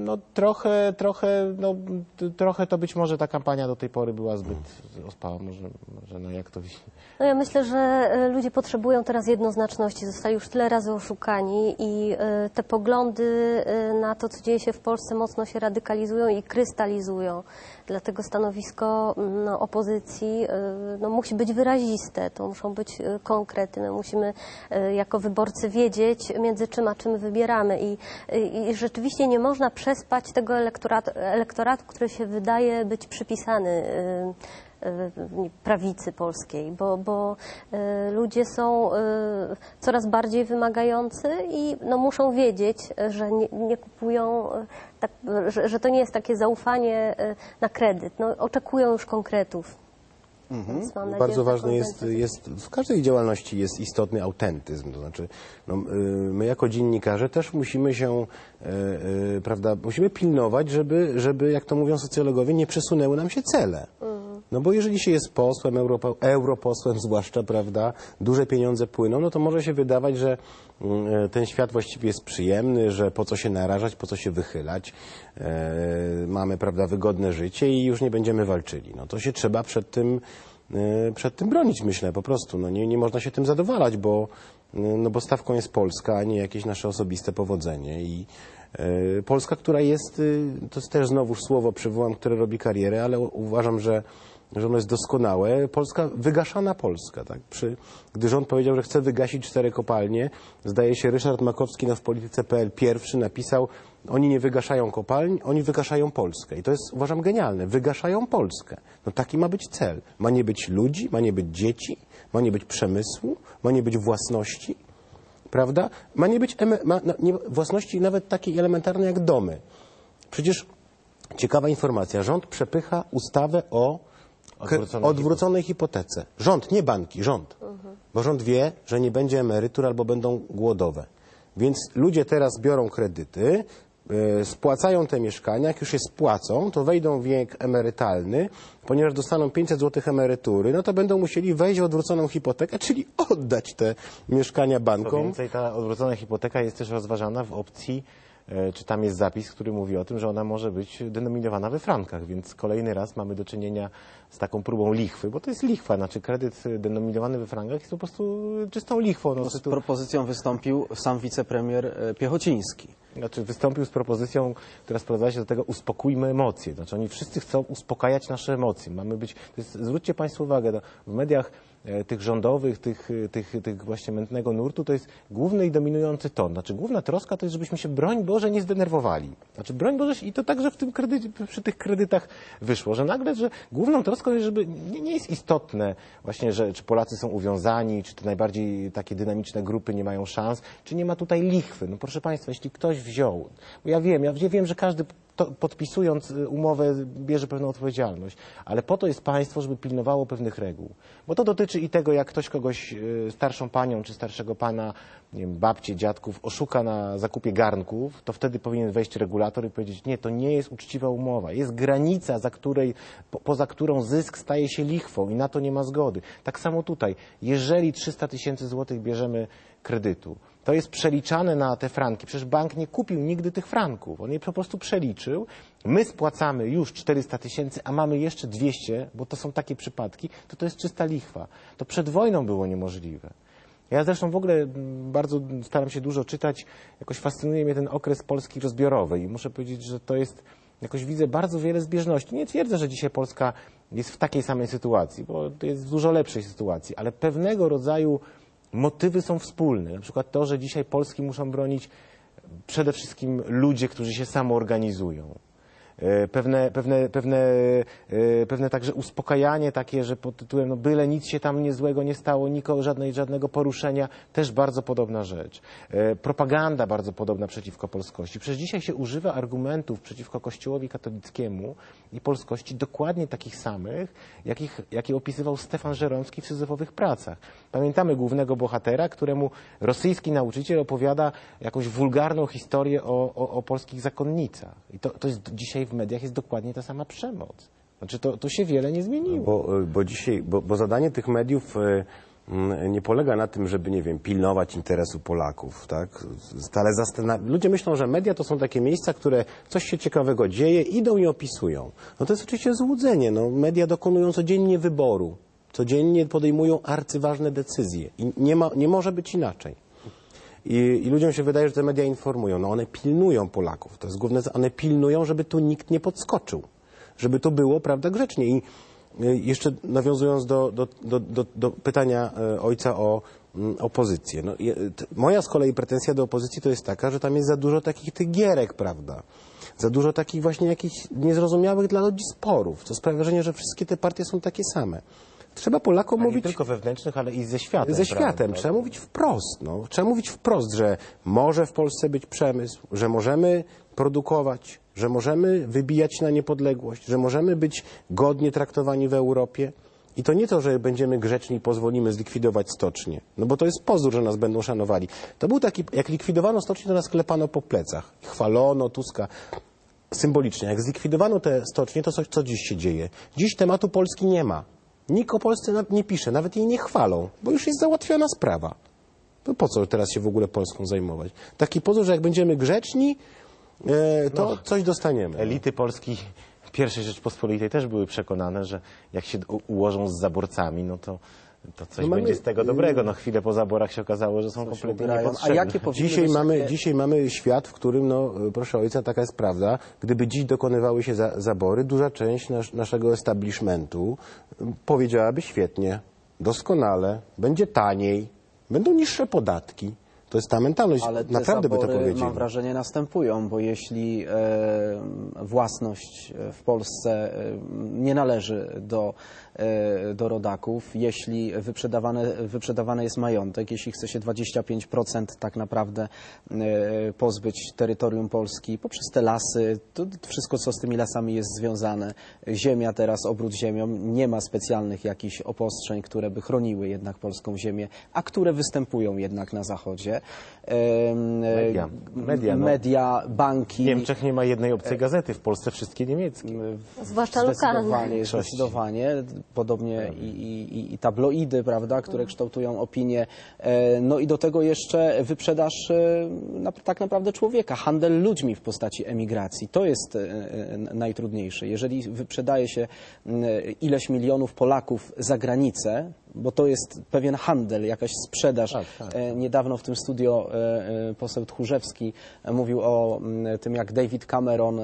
trochę to być może ta kampania do tej pory była zbyt ospała, może jak to widzi. No ja myślę, że ludzie potrzebują teraz jednoznaczności. Zostali już tyle razy oszukani i te poglądy na to, co dzieje się w Polsce, mocno się radykalizują i krystalizują. Dlatego stanowisko opozycji musi być wyraziste, to muszą być konkrety. My musimy jako wyborcy wiedzieć, między czym a czym wybieramy. I rzeczywiście nie można przespać tego elektoratu, który się wydaje być przypisany prawicy polskiej, bo ludzie są coraz bardziej wymagający i muszą wiedzieć, że nie kupują, że to nie jest takie zaufanie na kredyt. Oczekują już konkretów. Więc mam nadzieję, bardzo ważne jest, w każdej działalności jest istotny autentyzm. To znaczy, my jako dziennikarze też musimy się, musimy pilnować, żeby, jak to mówią socjologowie, nie przesunęły nam się cele. No bo jeżeli się jest posłem, europosłem zwłaszcza, prawda, duże pieniądze płyną, no to może się wydawać, że ten świat właściwie jest przyjemny, że po co się narażać, po co się wychylać, mamy, prawda, wygodne życie i już nie będziemy walczyli. No to się trzeba przed tym bronić, myślę, po prostu. No nie można się tym zadowalać, bo stawką jest Polska, a nie jakieś nasze osobiste powodzenie. I Polska, która jest, to jest też znowuż słowo przywołam, które robi karierę, ale uważam, że ono jest doskonałe. Polska, wygaszana Polska. Tak? Gdy rząd powiedział, że chce wygasić 4 kopalnie, zdaje się Ryszard Makowski w Polityce.pl pierwszy napisał: oni nie wygaszają kopalń, oni wygaszają Polskę. I to jest, uważam, genialne. Wygaszają Polskę. No taki ma być cel. Ma nie być ludzi, ma nie być dzieci, ma nie być przemysłu, ma nie być własności. Prawda? Ma nie być własności nawet takiej elementarnej jak domy. Przecież ciekawa informacja. Rząd przepycha ustawę o odwróconej hipotece. Rząd, nie banki, rząd. Bo rząd wie, że nie będzie emerytur albo będą głodowe. Więc ludzie teraz biorą kredyty, spłacają te mieszkania, jak już je spłacą, to wejdą w wiek emerytalny, ponieważ dostaną 500 zł emerytury, no to będą musieli wejść w odwróconą hipotekę, czyli oddać te mieszkania bankom. Co więcej, ta odwrócona hipoteka jest też rozważana w opcji, czy tam jest zapis, który mówi o tym, że ona może być denominowana we frankach, więc kolejny raz mamy do czynienia z taką próbą lichwy, bo to jest lichwa, znaczy kredyt denominowany we frankach jest po prostu czystą lichwą. No, z propozycją wystąpił sam wicepremier Piechociński. Znaczy wystąpił z propozycją, która sprowadza się do tego: uspokójmy emocje. Znaczy oni wszyscy chcą uspokajać nasze emocje. Mamy być, zwróćcie Państwo uwagę, w mediach tych rządowych, tych właśnie mętnego nurtu, to jest główny i dominujący ton. Znaczy główna troska to jest, żebyśmy się, broń Boże, nie zdenerwowali. Znaczy broń Boże, i to także przy tych kredytach wyszło, że nagle, że główną troską jest, żeby nie jest istotne właśnie, że czy Polacy są uwiązani, czy te najbardziej takie dynamiczne grupy nie mają szans, czy nie ma tutaj lichwy. No proszę Państwa, jeśli ktoś wziął, bo ja wiem, że każdy podpisując umowę bierze pewną odpowiedzialność, ale po to jest państwo, żeby pilnowało pewnych reguł. Bo to dotyczy i tego, jak ktoś kogoś, starszą panią czy starszego pana, nie wiem, babcie, dziadków, oszuka na zakupie garnków, to wtedy powinien wejść regulator i powiedzieć: nie, to nie jest uczciwa umowa. Jest granica, poza którą zysk staje się lichwą i na to nie ma zgody. Tak samo tutaj. Jeżeli 300 000 złotych bierzemy kredytu, to jest przeliczane na te franki. Przecież bank nie kupił nigdy tych franków. On je po prostu przeliczył. My spłacamy już 400 000, a mamy jeszcze 200, bo to są takie przypadki, to jest czysta lichwa. To przed wojną było niemożliwe. Ja zresztą w ogóle bardzo staram się dużo czytać. Jakoś fascynuje mnie ten okres Polski rozbiorowej. I muszę powiedzieć, że to jest, jakoś widzę bardzo wiele zbieżności. Nie twierdzę, że dzisiaj Polska jest w takiej samej sytuacji, bo jest w dużo lepszej sytuacji, ale pewnego rodzaju motywy są wspólne. Na przykład to, że dzisiaj Polski muszą bronić przede wszystkim ludzie, którzy się samoorganizują. Pewne także uspokajanie takie, że pod tytułem byle nic się tam niezłego nie stało, żadnego poruszenia, też bardzo podobna rzecz. Propaganda bardzo podobna przeciwko polskości. Przecież dzisiaj się używa argumentów przeciwko Kościołowi katolickiemu i polskości dokładnie takich samych, jakie opisywał Stefan Żeromski w Syzyfowych pracach. Pamiętamy głównego bohatera, któremu rosyjski nauczyciel opowiada jakąś wulgarną historię o polskich zakonnicach. I to jest dzisiaj w mediach jest dokładnie ta sama przemoc. Znaczy to się wiele nie zmieniło. Bo zadanie tych mediów nie polega na tym, żeby, nie wiem, pilnować interesu Polaków, tak? Ludzie myślą, że media to są takie miejsca, które coś się ciekawego dzieje, idą i opisują. No to jest oczywiście złudzenie. No, media dokonują codziennie wyboru. Codziennie podejmują arcyważne decyzje. I nie może być inaczej. I ludziom się wydaje, że te media informują. No one pilnują Polaków. To jest główne, one pilnują, żeby tu nikt nie podskoczył. Żeby to było, prawda, grzecznie. I jeszcze nawiązując do pytania ojca o opozycję. No, moja z kolei pretensja do opozycji to jest taka, że tam jest za dużo takich tych gierek, prawda? Za dużo takich właśnie jakichś niezrozumiałych dla ludzi sporów. To sprawia wrażenie, że wszystkie te partie są takie same. Trzeba Polakom mówić... Nie tylko wewnętrznych, ale i ze światem. Ze światem. Trzeba mówić wprost. No. Trzeba mówić wprost, że może w Polsce być przemysł, że możemy produkować, że możemy wybijać na niepodległość, że możemy być godnie traktowani w Europie. I to nie to, że będziemy grzeczni i pozwolimy zlikwidować stocznie. No bo to jest pozór, że nas będą szanowali. To był taki, jak likwidowano stocznie, to nas klepano po plecach. Chwalono Tuska. symbolicznie. Jak zlikwidowano te stocznie, to co dziś się dzieje? Dziś tematu Polski nie ma. Nikt o Polsce nie pisze, nawet jej nie chwalą, bo już jest załatwiona sprawa. To po co teraz się w ogóle Polską zajmować? Taki pozór, że jak będziemy grzeczni, to coś dostaniemy. Elity Polski I Rzeczpospolitej też były przekonane, że jak się ułożą z zaborcami, no to coś będzie z tego dobrego. No chwilę po zaborach się okazało, że są kompletnie niepotrzebne. A jakie powinny Dzisiaj mamy świat, w którym, no, proszę ojca, taka jest prawda, gdyby dziś dokonywały się zabory, duża część naszego establishmentu powiedziałaby świetnie, doskonale, będzie taniej, będą niższe podatki. To jest ta mentalność, ale te naprawdę by to zabory, powiedzieli. mam wrażenie, następują, bo jeśli własność w Polsce nie należy do rodaków, jeśli wyprzedawany jest majątek, jeśli chce się 25% tak naprawdę pozbyć terytorium Polski poprzez te lasy, to wszystko, co z tymi lasami jest związane, ziemia teraz, obrót ziemią, nie ma specjalnych jakichś obostrzeń, które by chroniły jednak polską ziemię, a które występują jednak na Zachodzie. Media, banki. W Niemczech nie ma jednej obcej gazety, w Polsce wszystkie niemieckie. Zwłaszcza lokalne. Zdecydowanie. Podobnie i tabloidy, prawda, które kształtują opinię. No i do tego jeszcze wyprzedaż tak naprawdę człowieka, handel ludźmi w postaci emigracji. To jest najtrudniejsze. Jeżeli wyprzedaje się ileś milionów Polaków za granicę, bo to jest pewien handel, jakaś sprzedaż. Tak. Niedawno w tym studio poseł Tchórzewski mówił o tym, jak David Cameron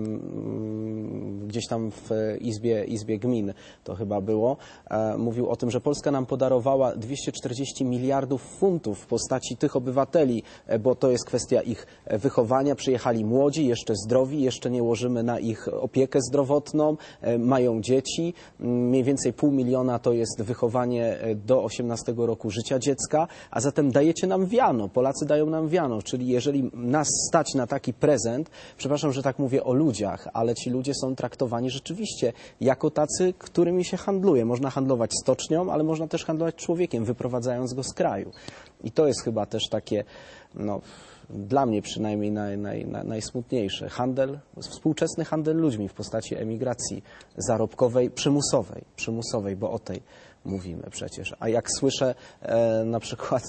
gdzieś tam w Izbie Gmin, to chyba było, mówił o tym, że Polska nam podarowała 240 miliardów funtów w postaci tych obywateli, bo to jest kwestia ich wychowania. Przyjechali młodzi, jeszcze zdrowi, jeszcze nie łożymy na ich opiekę zdrowotną, mają dzieci, mniej więcej 500 000 to jest wychowanie do 18 roku życia dziecka, a zatem dajecie nam wiano, Polacy dają nam wiano, czyli jeżeli nas stać na taki prezent, przepraszam, że tak mówię o ludziach, ale ci ludzie są traktowani rzeczywiście jako tacy, którymi się handluje. Można handlować stocznią, ale można też handlować człowiekiem, wyprowadzając go z kraju. I to jest chyba też takie, no, dla mnie przynajmniej najsmutniejsze. Współczesny handel ludźmi w postaci emigracji zarobkowej, przymusowej, bo o tej mówimy przecież. A jak słyszę na przykład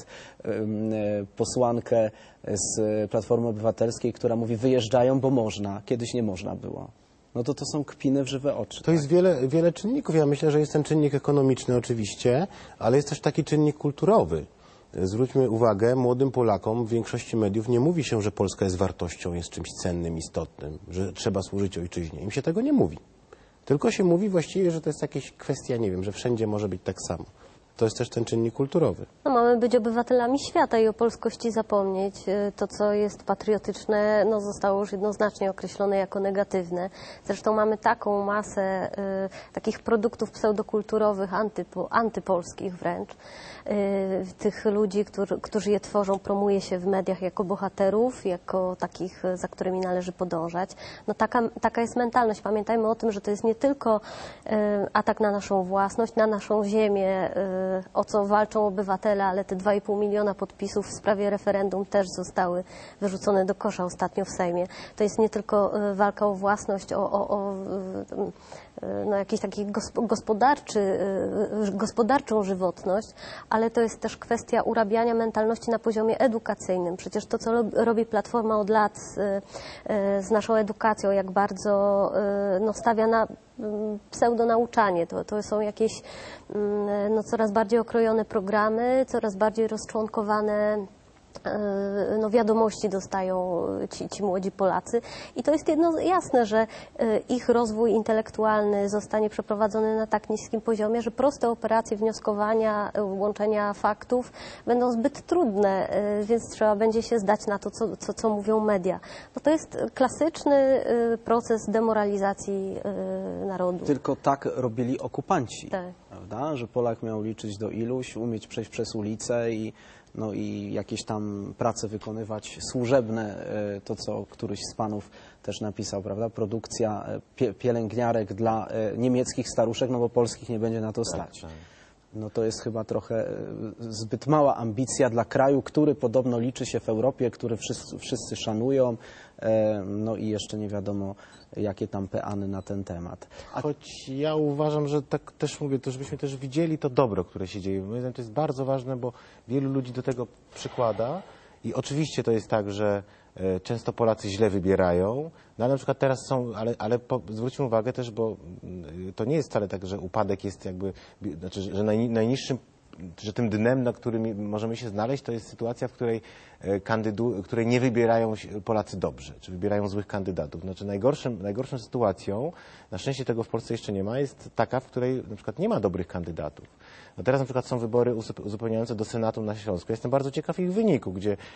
posłankę z Platformy Obywatelskiej, która mówi, wyjeżdżają, bo można, kiedyś nie można było. No to są kpiny w żywe oczy. To jest wiele czynników. Ja myślę, że jest ten czynnik ekonomiczny oczywiście, ale jest też taki czynnik kulturowy. Zwróćmy uwagę, młodym Polakom w większości mediów nie mówi się, że Polska jest wartością, jest czymś cennym, istotnym, że trzeba służyć ojczyźnie. Im się tego nie mówi. Tylko się mówi właściwie, że to jest jakaś kwestia, nie wiem, że wszędzie może być tak samo. To jest też ten czynnik kulturowy. No, mamy być obywatelami świata i o polskości zapomnieć. To, co jest patriotyczne, no, zostało już jednoznacznie określone jako negatywne. Zresztą mamy taką masę takich produktów pseudokulturowych, antypolskich wręcz. Tych ludzi, którzy je tworzą, promuje się w mediach jako bohaterów, jako takich, za którymi należy podążać. No, taka jest mentalność. Pamiętajmy o tym, że to jest nie tylko atak na naszą własność, na naszą ziemię, o co walczą obywatele, ale te 2,5 miliona podpisów w sprawie referendum też zostały wyrzucone do kosza ostatnio w Sejmie. To jest nie tylko walka o własność, no, jakiś taki gospodarczą żywotność, ale to jest też kwestia urabiania mentalności na poziomie edukacyjnym. Przecież to, co robi Platforma od lat z naszą edukacją, jak bardzo no, stawia na pseudonauczanie. To są jakieś no, coraz bardziej okrojone programy, coraz bardziej rozczłonkowane no, wiadomości dostają ci młodzi Polacy i to jest jasne, że ich rozwój intelektualny zostanie przeprowadzony na tak niskim poziomie, że proste operacje wnioskowania, łączenia faktów będą zbyt trudne, więc trzeba będzie się zdać na to, co mówią media. No, to jest klasyczny proces demoralizacji narodu. Tylko tak robili okupanci, tak. Prawda? Że Polak miał liczyć do iluś, umieć przejść przez ulicę i jakieś tam prace wykonywać służebne, to co któryś z panów też napisał, prawda? Produkcja pielęgniarek dla niemieckich staruszek, no bo polskich nie będzie na to stać. Tak. No to jest chyba trochę zbyt mała ambicja dla kraju, który podobno liczy się w Europie, który wszyscy szanują, no i jeszcze nie wiadomo, jakie tam peany na ten temat. Choć ja uważam, że tak też mówię, to żebyśmy też widzieli to dobro, które się dzieje. Moim zdaniem to jest bardzo ważne, bo wielu ludzi do tego przykłada i oczywiście to jest tak, że często Polacy źle wybierają, no ale na przykład teraz są, zwróćmy uwagę też, bo to nie jest wcale tak, że upadek jest jakby, znaczy, że najniższym, że tym dnem, na którym możemy się znaleźć, to jest sytuacja, w której nie wybierają Polacy dobrze, czy wybierają złych kandydatów. Znaczy najgorszą sytuacją, na szczęście tego w Polsce jeszcze nie ma, jest taka, w której na przykład nie ma dobrych kandydatów. No teraz na przykład są wybory uzupełniające do Senatu na Śląsku. Jestem bardzo ciekaw ich wyniku,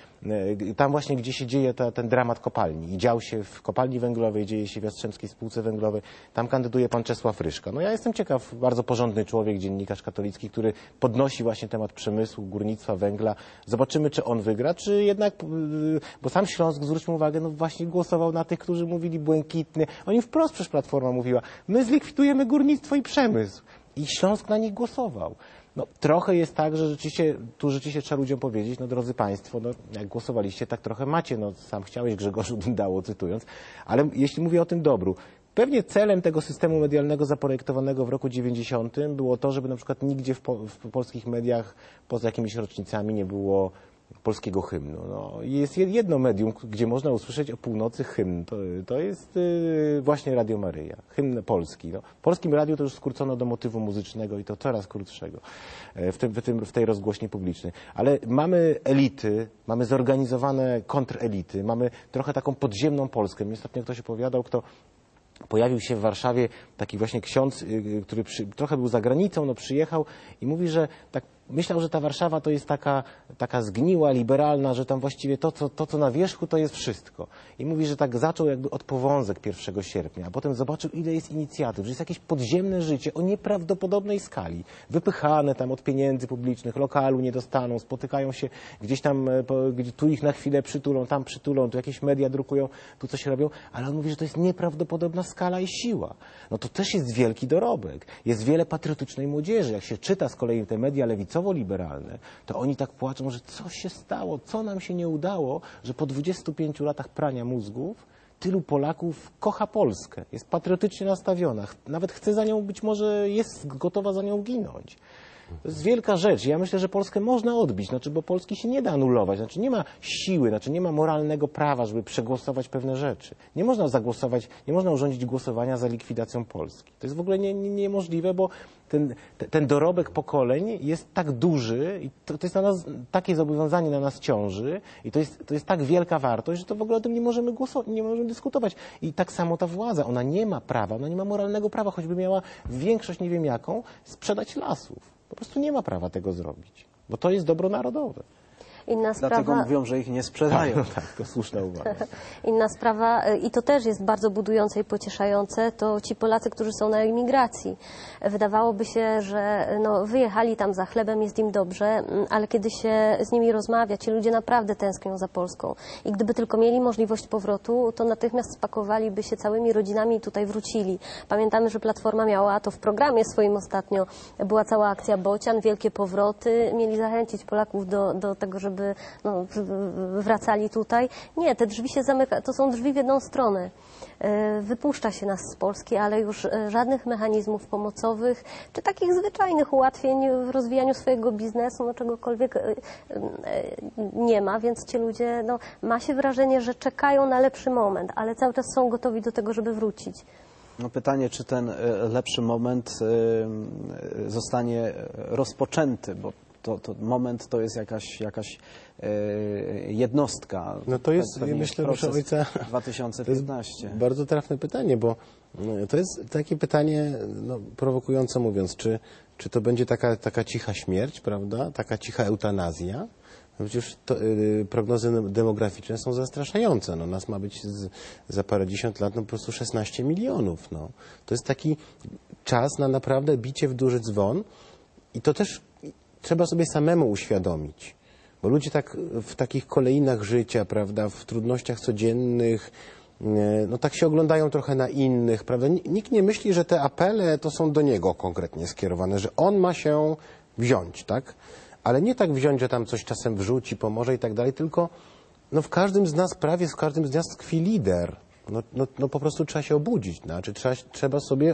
tam właśnie, gdzie się dzieje ten dramat kopalni. I dział się w kopalni węglowej, dzieje się w Jastrzębskiej Spółce Węglowej. Tam kandyduje pan Czesław Ryszka. No ja jestem ciekaw, bardzo porządny człowiek, dziennikarz katolicki, który podnosi właśnie temat przemysłu, górnictwa, węgla. Zobaczymy, czy on wygra, czy jednak, bo sam Śląsk, zwróćmy uwagę, no właśnie głosował na tych, którzy mówili błękitny. Oni wprost, przecież Platforma mówiła, my zlikwidujemy górnictwo i przemysł. I Śląsk na nich głosował. No, trochę jest tak, że rzeczywiście trzeba ludziom powiedzieć, no drodzy Państwo, no, jak głosowaliście, tak trochę macie, no sam chciałeś, Grzegorzu Dundało, cytując, ale jeśli mówię o tym dobru, pewnie celem tego systemu medialnego zaprojektowanego w roku 90 było to, żeby na przykład nigdzie w polskich mediach poza jakimiś rocznicami nie było polskiego hymnu. No, jest jedno medium, gdzie można usłyszeć o północy hymn. To jest właśnie Radio Maryja, hymn polski. No, w polskim radiu to już skrócono do motywu muzycznego i to coraz krótszego w tej rozgłośni publicznej. Ale mamy elity, mamy zorganizowane kontrelity, mamy trochę taką podziemną Polskę. Mi ostatnio ktoś opowiadał, pojawił się w Warszawie taki właśnie ksiądz, który trochę był za granicą, no przyjechał i mówi, że tak myślał, że ta Warszawa to jest taka zgniła, liberalna, że tam właściwie to, co na wierzchu, to jest wszystko. I mówi, że tak zaczął jakby od Powązek 1 sierpnia, a potem zobaczył, ile jest inicjatyw, że jest jakieś podziemne życie o nieprawdopodobnej skali. Wypychane tam od pieniędzy publicznych, lokalu nie dostaną, spotykają się gdzieś tam, tu ich na chwilę przytulą, tam przytulą, tu jakieś media drukują, tu coś robią, ale on mówi, że to jest nieprawdopodobna skala i siła. No to też jest wielki dorobek. Jest wiele patriotycznej młodzieży. Jak się czyta z kolei te media lewicowo-liberalne, to oni tak płaczą, że co się stało, co nam się nie udało, że po 25 latach prania mózgów tylu Polaków kocha Polskę, jest patriotycznie nastawiona, nawet chce za nią, być może jest gotowa za nią ginąć. To jest wielka rzecz. Ja myślę, że Polskę można odbić, bo Polski się nie da anulować, nie ma siły, nie ma moralnego prawa, żeby przegłosować pewne rzeczy. Nie można zagłosować, nie można urządzić głosowania za likwidacją Polski. To jest w ogóle niemożliwe, bo ten dorobek pokoleń jest tak duży i to jest na nas, takie zobowiązanie na nas ciąży i to jest tak wielka wartość, że to w ogóle o tym nie możemy głosować, nie możemy dyskutować. I tak samo ta władza, ona nie ma prawa, ona nie ma moralnego prawa, choćby miała większość, nie wiem jaką, sprzedać lasów. Po prostu nie ma prawa tego zrobić, bo to jest dobro narodowe. Dlatego mówią, że ich nie sprzedają. Tak, to słuszna uwaga. Inna sprawa, i to też jest bardzo budujące i pocieszające, to ci Polacy, którzy są na emigracji. Wydawałoby się, że wyjechali tam za chlebem, jest im dobrze, ale kiedy się z nimi rozmawia, ci ludzie naprawdę tęsknią za Polską. I gdyby tylko mieli możliwość powrotu, to natychmiast spakowaliby się całymi rodzinami i tutaj wrócili. Pamiętamy, że Platforma miała to w programie swoim ostatnio. Była cała akcja Bocian, wielkie powroty. Mieli zachęcić Polaków do tego, żeby wracali tutaj. Nie, te drzwi się zamyka, to są drzwi w jedną stronę. Wypuszcza się nas z Polski, ale już żadnych mechanizmów pomocowych, czy takich zwyczajnych ułatwień w rozwijaniu swojego biznesu, czegokolwiek nie ma, więc ci ludzie, ma się wrażenie, że czekają na lepszy moment, ale cały czas są gotowi do tego, żeby wrócić. Pytanie, czy ten lepszy moment zostanie rozpoczęty, bo moment to jest jakaś jednostka. To jest, myślę, proszę ojca, 2015. To jest bardzo trafne pytanie, bo to jest takie pytanie, prowokująco mówiąc, czy to będzie taka cicha śmierć, prawda? Taka cicha eutanazja? Przecież prognozy demograficzne są zastraszające. Nas ma być za parędziesiąt lat po prostu 16 milionów. To jest taki czas na naprawdę bicie w duży dzwon i to też trzeba sobie samemu uświadomić, bo ludzie tak w takich kolejnach życia, prawda, w trudnościach codziennych, tak się oglądają trochę na innych, prawda. Nikt nie myśli, że te apele to są do niego konkretnie skierowane, że on ma się wziąć, tak? Ale nie tak wziąć, że tam coś czasem wrzuci, pomoże i tak dalej, tylko no w każdym z nas, prawie w każdym z nas tkwi lider. No po prostu trzeba się obudzić, znaczy trzeba sobie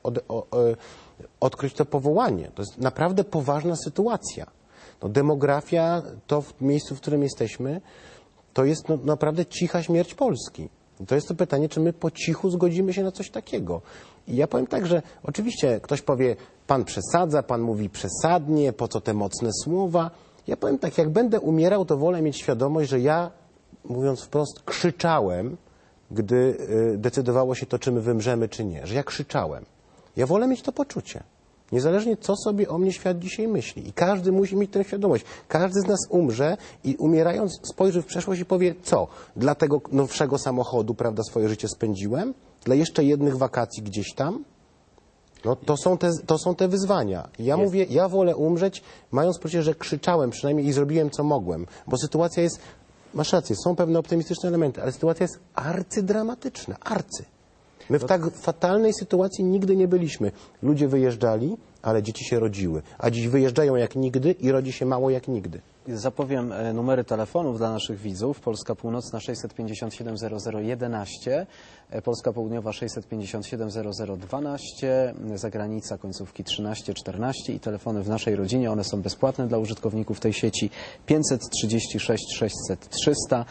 odkryć to powołanie. To jest naprawdę poważna sytuacja. No, demografia, to w miejscu, w którym jesteśmy, to jest naprawdę cicha śmierć Polski. I to jest to pytanie, czy my po cichu zgodzimy się na coś takiego. I ja powiem tak, że oczywiście ktoś powie, pan przesadza, pan mówi przesadnie, po co te mocne słowa. Ja powiem tak, jak będę umierał, to wolę mieć świadomość, że ja, mówiąc wprost, krzyczałem, gdy decydowało się to, czy my wymrzemy, czy nie. Że ja krzyczałem. Ja wolę mieć to poczucie. Niezależnie, co sobie o mnie świat dzisiaj myśli. I każdy musi mieć tę świadomość. Każdy z nas umrze i umierając spojrzy w przeszłość i powie, co? Dla tego nowszego samochodu, prawda, swoje życie spędziłem? Dla jeszcze jednych wakacji gdzieś tam? No, to są te wyzwania. Ja mówię, ja wolę umrzeć, mając poczucie, że krzyczałem przynajmniej i zrobiłem, co mogłem. Bo sytuacja jest, masz rację, są pewne optymistyczne elementy, ale sytuacja jest arcydramatyczna. My w tak fatalnej sytuacji nigdy nie byliśmy. Ludzie wyjeżdżali, ale dzieci się rodziły. A dziś wyjeżdżają jak nigdy i rodzi się mało jak nigdy. Zapowiem numery telefonów dla naszych widzów. Polska Północna 657 0011, Polska Południowa 657 0012, zagranica końcówki 13, 14 i telefony w naszej rodzinie. One są bezpłatne dla użytkowników tej sieci 536 600 300,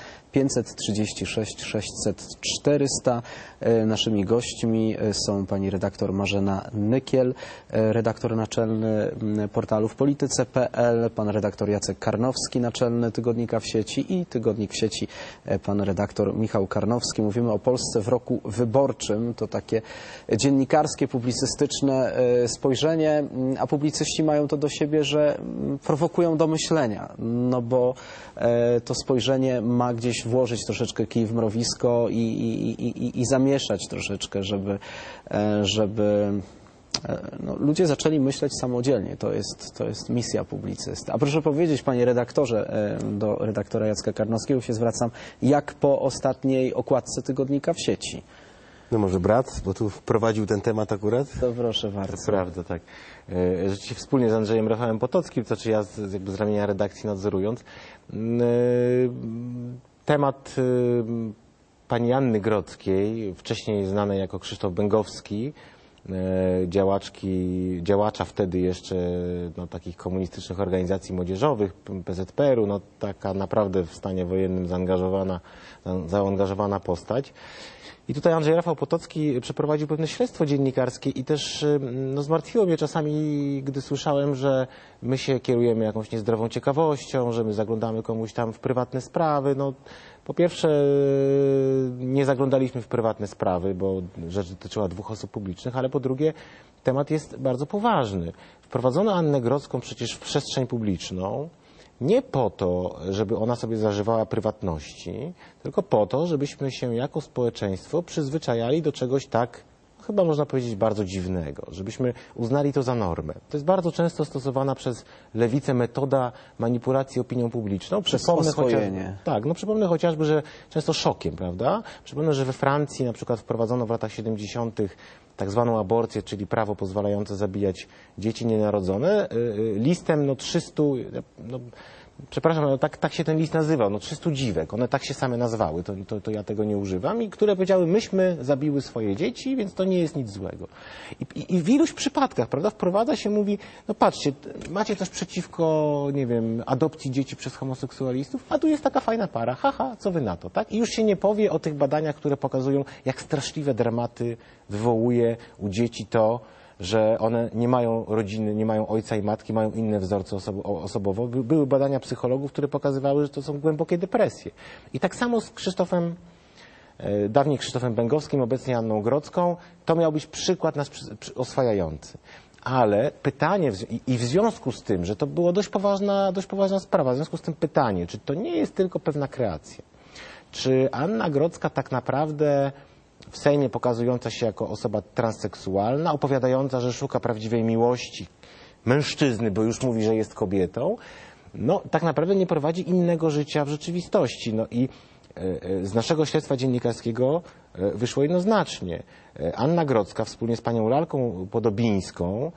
536 600 400. Naszymi gośćmi są pani redaktor Marzena Nykiel, redaktor naczelny portalu wpolityce.pl, pan redaktor Jacek Karnowski, naczelny Tygodnika w sieci i Tygodnik w sieci pan redaktor Michał Karnowski. Mówimy o Polsce w roku wyborczym. To takie dziennikarskie, publicystyczne spojrzenie, a publicyści mają to do siebie, że prowokują do myślenia, no bo to spojrzenie ma gdzieś włożyć troszeczkę kij w mrowisko i zamieszać troszeczkę, żeby ludzie zaczęli myśleć samodzielnie. To jest misja publicysty. A proszę powiedzieć, panie redaktorze, do redaktora Jacka Karnowskiego się zwracam, jak po ostatniej okładce Tygodnika w sieci? No może brat, bo tu wprowadził ten temat akurat. To proszę bardzo. To prawda, tak. Rzeczywiście wspólnie z Andrzejem Rafałem Potockim, to znaczy ja z ramienia redakcji nadzorując, temat pani Anny Grodzkiej, wcześniej znanej jako Krzysztof Bęgowski, działacza wtedy jeszcze takich komunistycznych organizacji młodzieżowych, PZPR-u, taka naprawdę w stanie wojennym zaangażowana postać. I tutaj Andrzej Rafał Potocki przeprowadził pewne śledztwo dziennikarskie i też zmartwiło mnie czasami, gdy słyszałem, że my się kierujemy jakąś niezdrową ciekawością, że my zaglądamy komuś tam w prywatne sprawy. Po pierwsze, nie zaglądaliśmy w prywatne sprawy, bo rzecz dotyczyła 2 osób publicznych, ale po drugie, temat jest bardzo poważny. Wprowadzono Annę Grodzką przecież w przestrzeń publiczną, nie po to, żeby ona sobie zażywała prywatności, tylko po to, żebyśmy się jako społeczeństwo przyzwyczajali do czegoś tak, chyba można powiedzieć, bardzo dziwnego, żebyśmy uznali to za normę. To jest bardzo często stosowana przez lewicę metoda manipulacji opinią publiczną. Przez oswojenie. Przypomnę chociażby, że często szokiem, prawda? Przypomnę, że we Francji na przykład wprowadzono w latach 70. tak zwaną aborcję, czyli prawo pozwalające zabijać dzieci nienarodzone, listem 300, przepraszam, ale tak się ten list nazywał, 300 dziwek, one tak się same nazwały, to ja tego nie używam, i które powiedziały, myśmy zabiły swoje dzieci, więc to nie jest nic złego. I w iluś przypadkach, prawda, wprowadza się, mówi, patrzcie, macie coś przeciwko, nie wiem, adopcji dzieci przez homoseksualistów, a tu jest taka fajna para, haha, co wy na to, tak? I już się nie powie o tych badaniach, które pokazują, jak straszliwe dramaty wywołuje u dzieci to, że one nie mają rodziny, nie mają ojca i matki, mają inne wzorce osobowe. Były badania psychologów, które pokazywały, że to są głębokie depresje. I tak samo z Krzysztofem, dawniej Krzysztofem Bęgowskim, obecnie Anną Grodzką, to miał być przykład nas oswajający. Ale pytanie, i w związku z tym, że to była dość poważna sprawa, w związku z tym pytanie, czy to nie jest tylko pewna kreacja? Czy Anna Grodzka tak naprawdę w Sejmie pokazująca się jako osoba transseksualna, opowiadająca, że szuka prawdziwej miłości mężczyzny, bo już mówi, że jest kobietą, tak naprawdę nie prowadzi innego życia w rzeczywistości. I z naszego śledztwa dziennikarskiego wyszło jednoznacznie. Anna Grodzka wspólnie z panią Lalką Podobińską,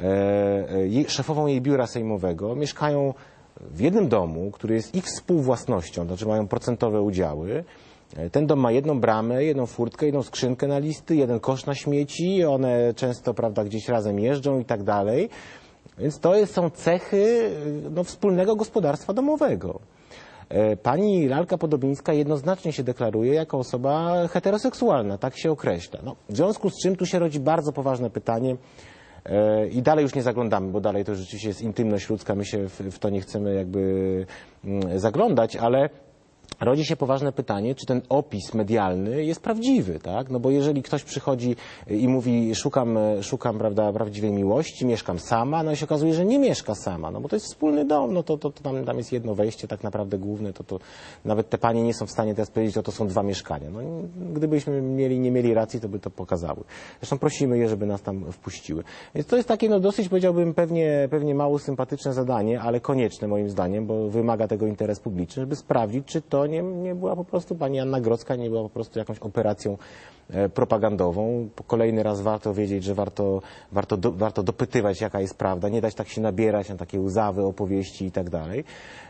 szefową jej biura sejmowego, mieszkają w jednym domu, który jest ich współwłasnością, znaczy mają procentowe udziały. Ten dom ma jedną bramę, jedną furtkę, jedną skrzynkę na listy, jeden kosz na śmieci, one często, prawda, gdzieś razem jeżdżą i tak dalej. Więc to są cechy wspólnego gospodarstwa domowego. Pani Lalka Podobińska jednoznacznie się deklaruje jako osoba heteroseksualna, tak się określa. W związku z czym tu się rodzi bardzo poważne pytanie i dalej już nie zaglądamy, bo dalej to rzeczywiście jest intymność ludzka, my się w to nie chcemy jakby zaglądać, ale rodzi się poważne pytanie, czy ten opis medialny jest prawdziwy, tak? No bo jeżeli ktoś przychodzi i mówi, szukam prawda, prawdziwej miłości, mieszkam sama, no i się okazuje, że nie mieszka sama, no bo to jest wspólny dom, no to tam jest jedno wejście tak naprawdę główne, to nawet te panie nie są w stanie teraz powiedzieć, że to są 2 mieszkania. No gdybyśmy nie mieli racji, to by to pokazały. Zresztą prosimy je, żeby nas tam wpuściły. Więc to jest takie, dosyć, powiedziałbym, pewnie mało sympatyczne zadanie, ale konieczne moim zdaniem, bo wymaga tego interes publiczny, żeby sprawdzić, czy to nie była po prostu, pani Anna Grodzka nie była po prostu jakąś operacją propagandową. Kolejny raz warto wiedzieć, że warto dopytywać, jaka jest prawda, nie dać tak się nabierać na takie łzawe opowieści i tak dalej.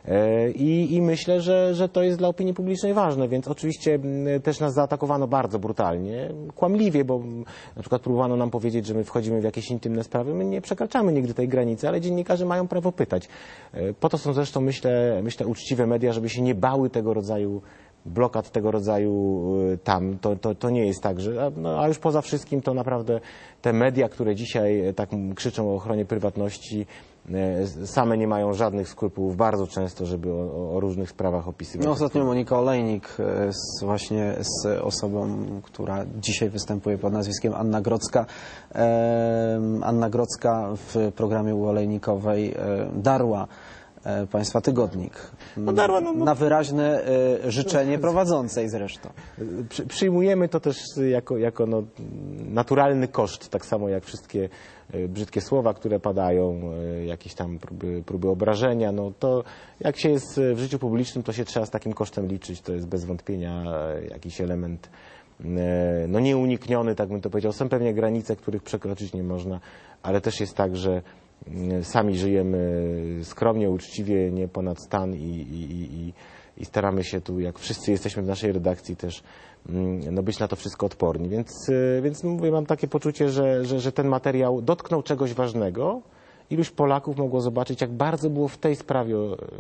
I myślę, że to jest dla opinii publicznej ważne, więc oczywiście też nas zaatakowano bardzo brutalnie, kłamliwie, bo na przykład próbowano nam powiedzieć, że my wchodzimy w jakieś intymne sprawy, my nie przekraczamy nigdy tej granicy, ale dziennikarze mają prawo pytać. Po to są zresztą, myślę, uczciwe media, żeby się nie bały tego rodzaju blokad tego rodzaju tam. To nie jest tak, że... a już poza wszystkim to naprawdę te media, które dzisiaj tak krzyczą o ochronie prywatności, same nie mają żadnych skrupułów bardzo często, żeby o różnych sprawach opisywać. Ostatnio Monika Olejnik właśnie z osobą, która dzisiaj występuje pod nazwiskiem Anna Grodzka. Anna Grodzka w programie u Olejnikowej darła Państwa tygodnik. Na wyraźne życzenie prowadzącej zresztą. Przyjmujemy to też jako naturalny koszt, tak samo jak wszystkie brzydkie słowa, które padają, jakieś tam próby obrażenia. To jak się jest w życiu publicznym, to się trzeba z takim kosztem liczyć. To jest bez wątpienia jakiś element nieunikniony, tak bym to powiedział. Są pewnie granice, których przekroczyć nie można, ale też jest tak, że sami żyjemy skromnie, uczciwie, nie ponad stan i staramy się tu, jak wszyscy jesteśmy w naszej redakcji też, być na to wszystko odporni. Więc mówię, mam takie poczucie, że ten materiał dotknął czegoś ważnego. Iluś Polaków mogło zobaczyć, jak bardzo było w tej sprawie,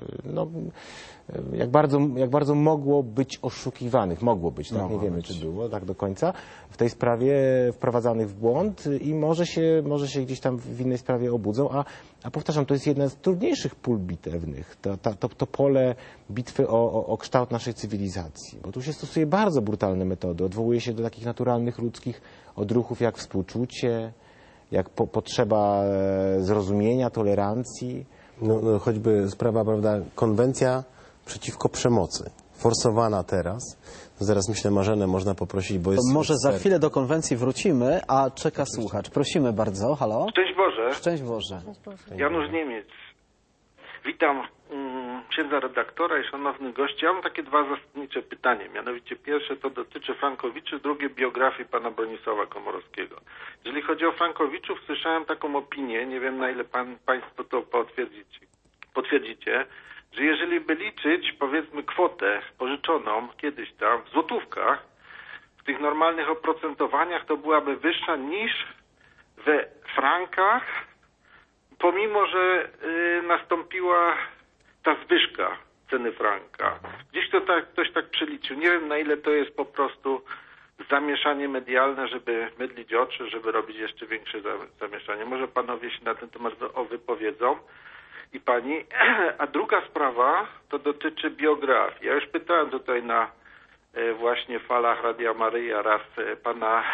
jak bardzo mogło być oszukiwanych. Mogło być, tak? Nie wiemy, czy było tak do końca. W tej sprawie wprowadzanych w błąd i może się gdzieś tam w innej sprawie obudzą. A powtarzam, to jest jedna z trudniejszych pól bitewnych. To pole bitwy o kształt naszej cywilizacji. Bo tu się stosuje bardzo brutalne metody. Odwołuje się do takich naturalnych ludzkich odruchów jak współczucie, jak potrzeba zrozumienia, tolerancji. Choćby sprawa, prawda, konwencja przeciwko przemocy, forsowana teraz. Zaraz myślę, Marzenę można poprosić, bo jest... To może za chwilę do konwencji wrócimy, a czeka słuchacz. Prosimy bardzo, halo? Szczęść Boże. Szczęść Boże. Janusz Niemiec. Witam księdza redaktora i szanownych gości. Ja mam takie 2 zasadnicze pytania. Mianowicie pierwsze to dotyczy Frankowiczy, drugie biografii pana Bronisława Komorowskiego. Jeżeli chodzi o Frankowiczów, słyszałem taką opinię, nie wiem na ile państwo to potwierdzicie, że jeżeli by liczyć, powiedzmy, kwotę pożyczoną kiedyś tam w złotówkach, w tych normalnych oprocentowaniach, to byłaby wyższa niż we frankach, pomimo że nastąpiła ta zwyżka ceny franka. Gdzieś to ktoś tak przeliczył. Nie wiem, na ile to jest po prostu zamieszanie medialne, żeby mydlić oczy, żeby robić jeszcze większe zamieszanie. Może panowie się na ten temat wypowiedzą i pani. A druga sprawa to dotyczy biografii. Ja już pytałem tutaj na właśnie falach Radia Maryja raz pana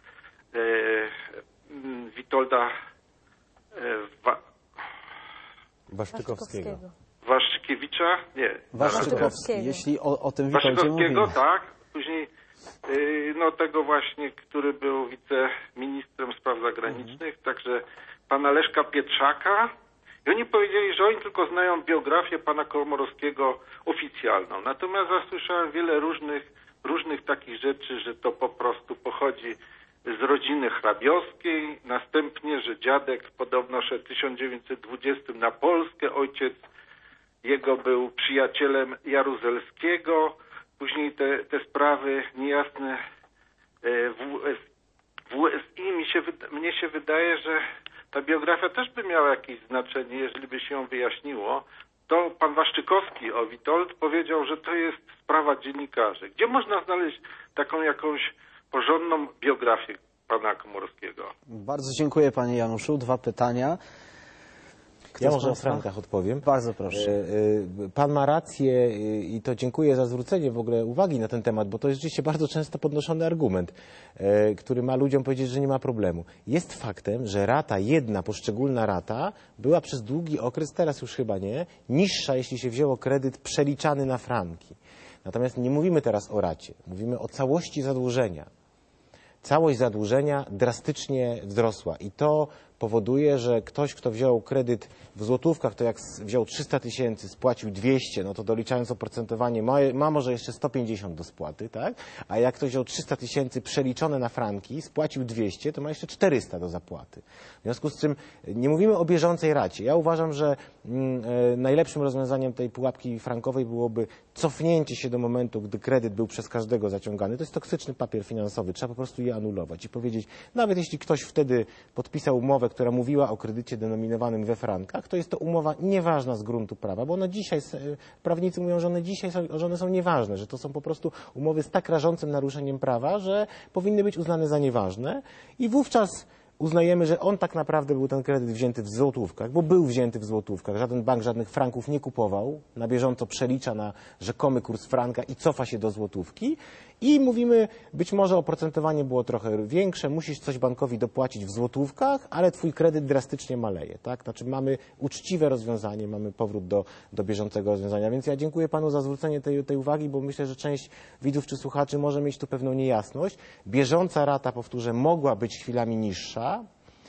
Witolda Waszczykowskiego. Waszczykiewicza? Nie. Waszczykowski, jeśli o tym Witoldzie mówimy. Tak. Później tego właśnie, który był wiceministrem spraw zagranicznych, także pana Leszka Pietrzaka I oni powiedzieli, że oni tylko znają biografię pana Komorowskiego oficjalną. Natomiast ja słyszałem wiele różnych takich rzeczy, że to po prostu pochodzi z rodziny hrabiowskiej, następnie, że dziadek podobno szedł w 1920 na Polskę, ojciec jego był przyjacielem Jaruzelskiego, później te sprawy niejasne w USI. Mnie się wydaje, że ta biografia też by miała jakieś znaczenie, jeżeli by się ją wyjaśniło. To pan Waszczykowski, Witold, powiedział, że to jest sprawa dziennikarzy. Gdzie można znaleźć taką jakąś porządną biografię pana Komorowskiego? Bardzo dziękuję panie Januszu. 2 pytania. Ja może o Frankach odpowiem. Bardzo proszę. Pan ma rację i to dziękuję za zwrócenie w ogóle uwagi na ten temat, bo to jest rzeczywiście bardzo często podnoszony argument, który ma ludziom powiedzieć, że nie ma problemu. Jest faktem, że rata, jedna poszczególna rata była przez długi okres, teraz już chyba nie, niższa, jeśli się wzięło kredyt przeliczany na franki. Natomiast nie mówimy teraz o racie, mówimy o całości zadłużenia. Całość zadłużenia drastycznie wzrosła i to powoduje, że ktoś, kto wziął kredyt w złotówkach, to jak wziął 300 000, spłacił 200, no to doliczając oprocentowanie ma może jeszcze 150 do spłaty, tak? A jak ktoś wziął 300 000 przeliczone na franki, spłacił 200, to ma jeszcze 400 do zapłaty. W związku z czym nie mówimy o bieżącej racie. Ja uważam, że najlepszym rozwiązaniem tej pułapki frankowej byłoby cofnięcie się do momentu, gdy kredyt był przez każdego zaciągany. To jest toksyczny papier finansowy, trzeba po prostu je anulować i powiedzieć, nawet jeśli ktoś wtedy podpisał umowę, która mówiła o kredycie denominowanym we frankach, to jest to umowa nieważna z gruntu prawa, bo dzisiaj, prawnicy mówią, że one są nieważne, że to są po prostu umowy z tak rażącym naruszeniem prawa, że powinny być uznane za nieważne i wówczas uznajemy, że on tak naprawdę był ten kredyt wzięty w złotówkach, bo był wzięty w złotówkach. Żaden bank żadnych franków nie kupował, na bieżąco przelicza na rzekomy kurs franka i cofa się do złotówki. I mówimy, być może oprocentowanie było trochę większe, musisz coś bankowi dopłacić w złotówkach, ale twój kredyt drastycznie maleje. Tak? Znaczy mamy uczciwe rozwiązanie, mamy powrót do bieżącego rozwiązania. Więc ja dziękuję panu za zwrócenie tej uwagi, bo myślę, że część widzów czy słuchaczy może mieć tu pewną niejasność. Bieżąca rata, powtórzę, mogła być chwilami niższa.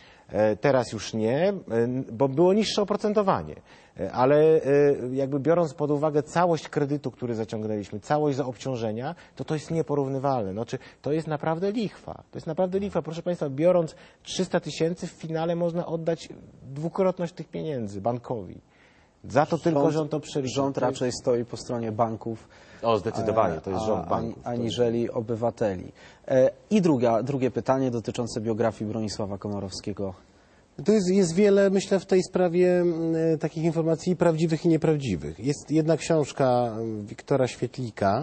Teraz już nie, bo było niższe oprocentowanie. Ale jakby biorąc pod uwagę całość kredytu, który zaciągnęliśmy, całość zaobciążenia, to jest nieporównywalne. Znaczy, to jest naprawdę lichwa. To jest naprawdę lichwa. Proszę państwa, biorąc 300 000, w finale można oddać dwukrotność tych pieniędzy bankowi. Za to tylko, że on to przeliczy. Rząd raczej stoi po stronie banków. O, zdecydowanie, to jest rząd banków. Aniżeli obywateli. I drugie pytanie dotyczące biografii Bronisława Komorowskiego. To jest wiele, myślę, w tej sprawie takich informacji prawdziwych i nieprawdziwych. Jest jedna książka Wiktora Świetlika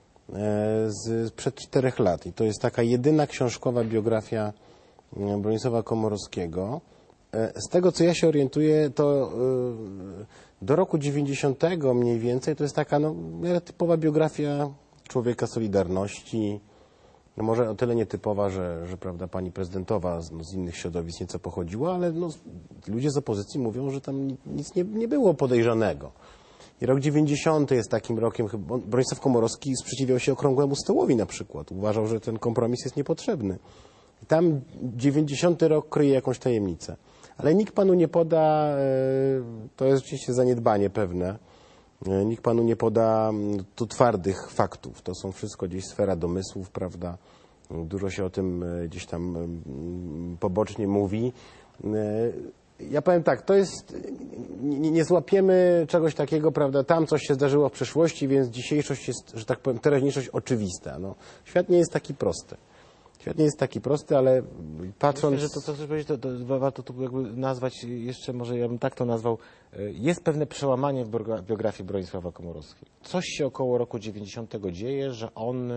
sprzed 4 lat i to jest taka jedyna książkowa biografia Bronisława Komorowskiego. Z tego, co ja się orientuję, to do roku 90 mniej więcej to jest taka typowa biografia człowieka Solidarności. No może o tyle nietypowa, że prawda, pani prezydentowa z innych środowisk nieco pochodziła, ale ludzie z opozycji mówią, że tam nic nie było podejrzanego. I rok 90 jest takim rokiem, Bronisław Komorowski sprzeciwiał się okrągłemu stołowi na przykład. Uważał, że ten kompromis jest niepotrzebny. I tam 90 rok kryje jakąś tajemnicę. Ale nikt panu nie poda, to jest rzeczywiście zaniedbanie pewne, nikt panu nie poda tu twardych faktów. To są wszystko gdzieś sfera domysłów, prawda? Dużo się o tym gdzieś tam pobocznie mówi. Ja powiem tak, to jest, nie złapiemy czegoś takiego, prawda, tam coś się zdarzyło w przeszłości, więc dzisiejszość jest, że tak powiem, teraźniejszość oczywista. No, świat nie jest taki prosty. Świat nie jest taki prosty, ale patrząc... Myślę, że to, co chcesz powiedzieć, to warto tu jakby nazwać jeszcze, może ja bym tak to nazwał, jest pewne przełamanie w biografii Bronisława Komorowskiego. Coś się około roku 90 dzieje, że on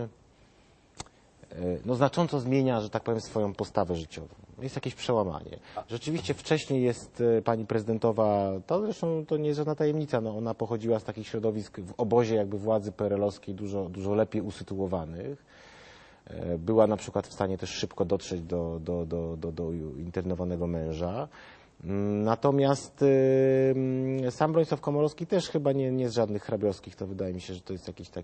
znacząco zmienia, że tak powiem, swoją postawę życiową. Jest jakieś przełamanie. Rzeczywiście wcześniej jest pani prezydentowa, to zresztą to nie jest żadna tajemnica, ona pochodziła z takich środowisk w obozie jakby władzy PRL-owskiej dużo lepiej usytuowanych. Była na przykład w stanie też szybko dotrzeć do internowanego męża. Natomiast sam Bronisław Komorowski też chyba nie z żadnych hrabiowskich, to wydaje mi się, że to jest jakieś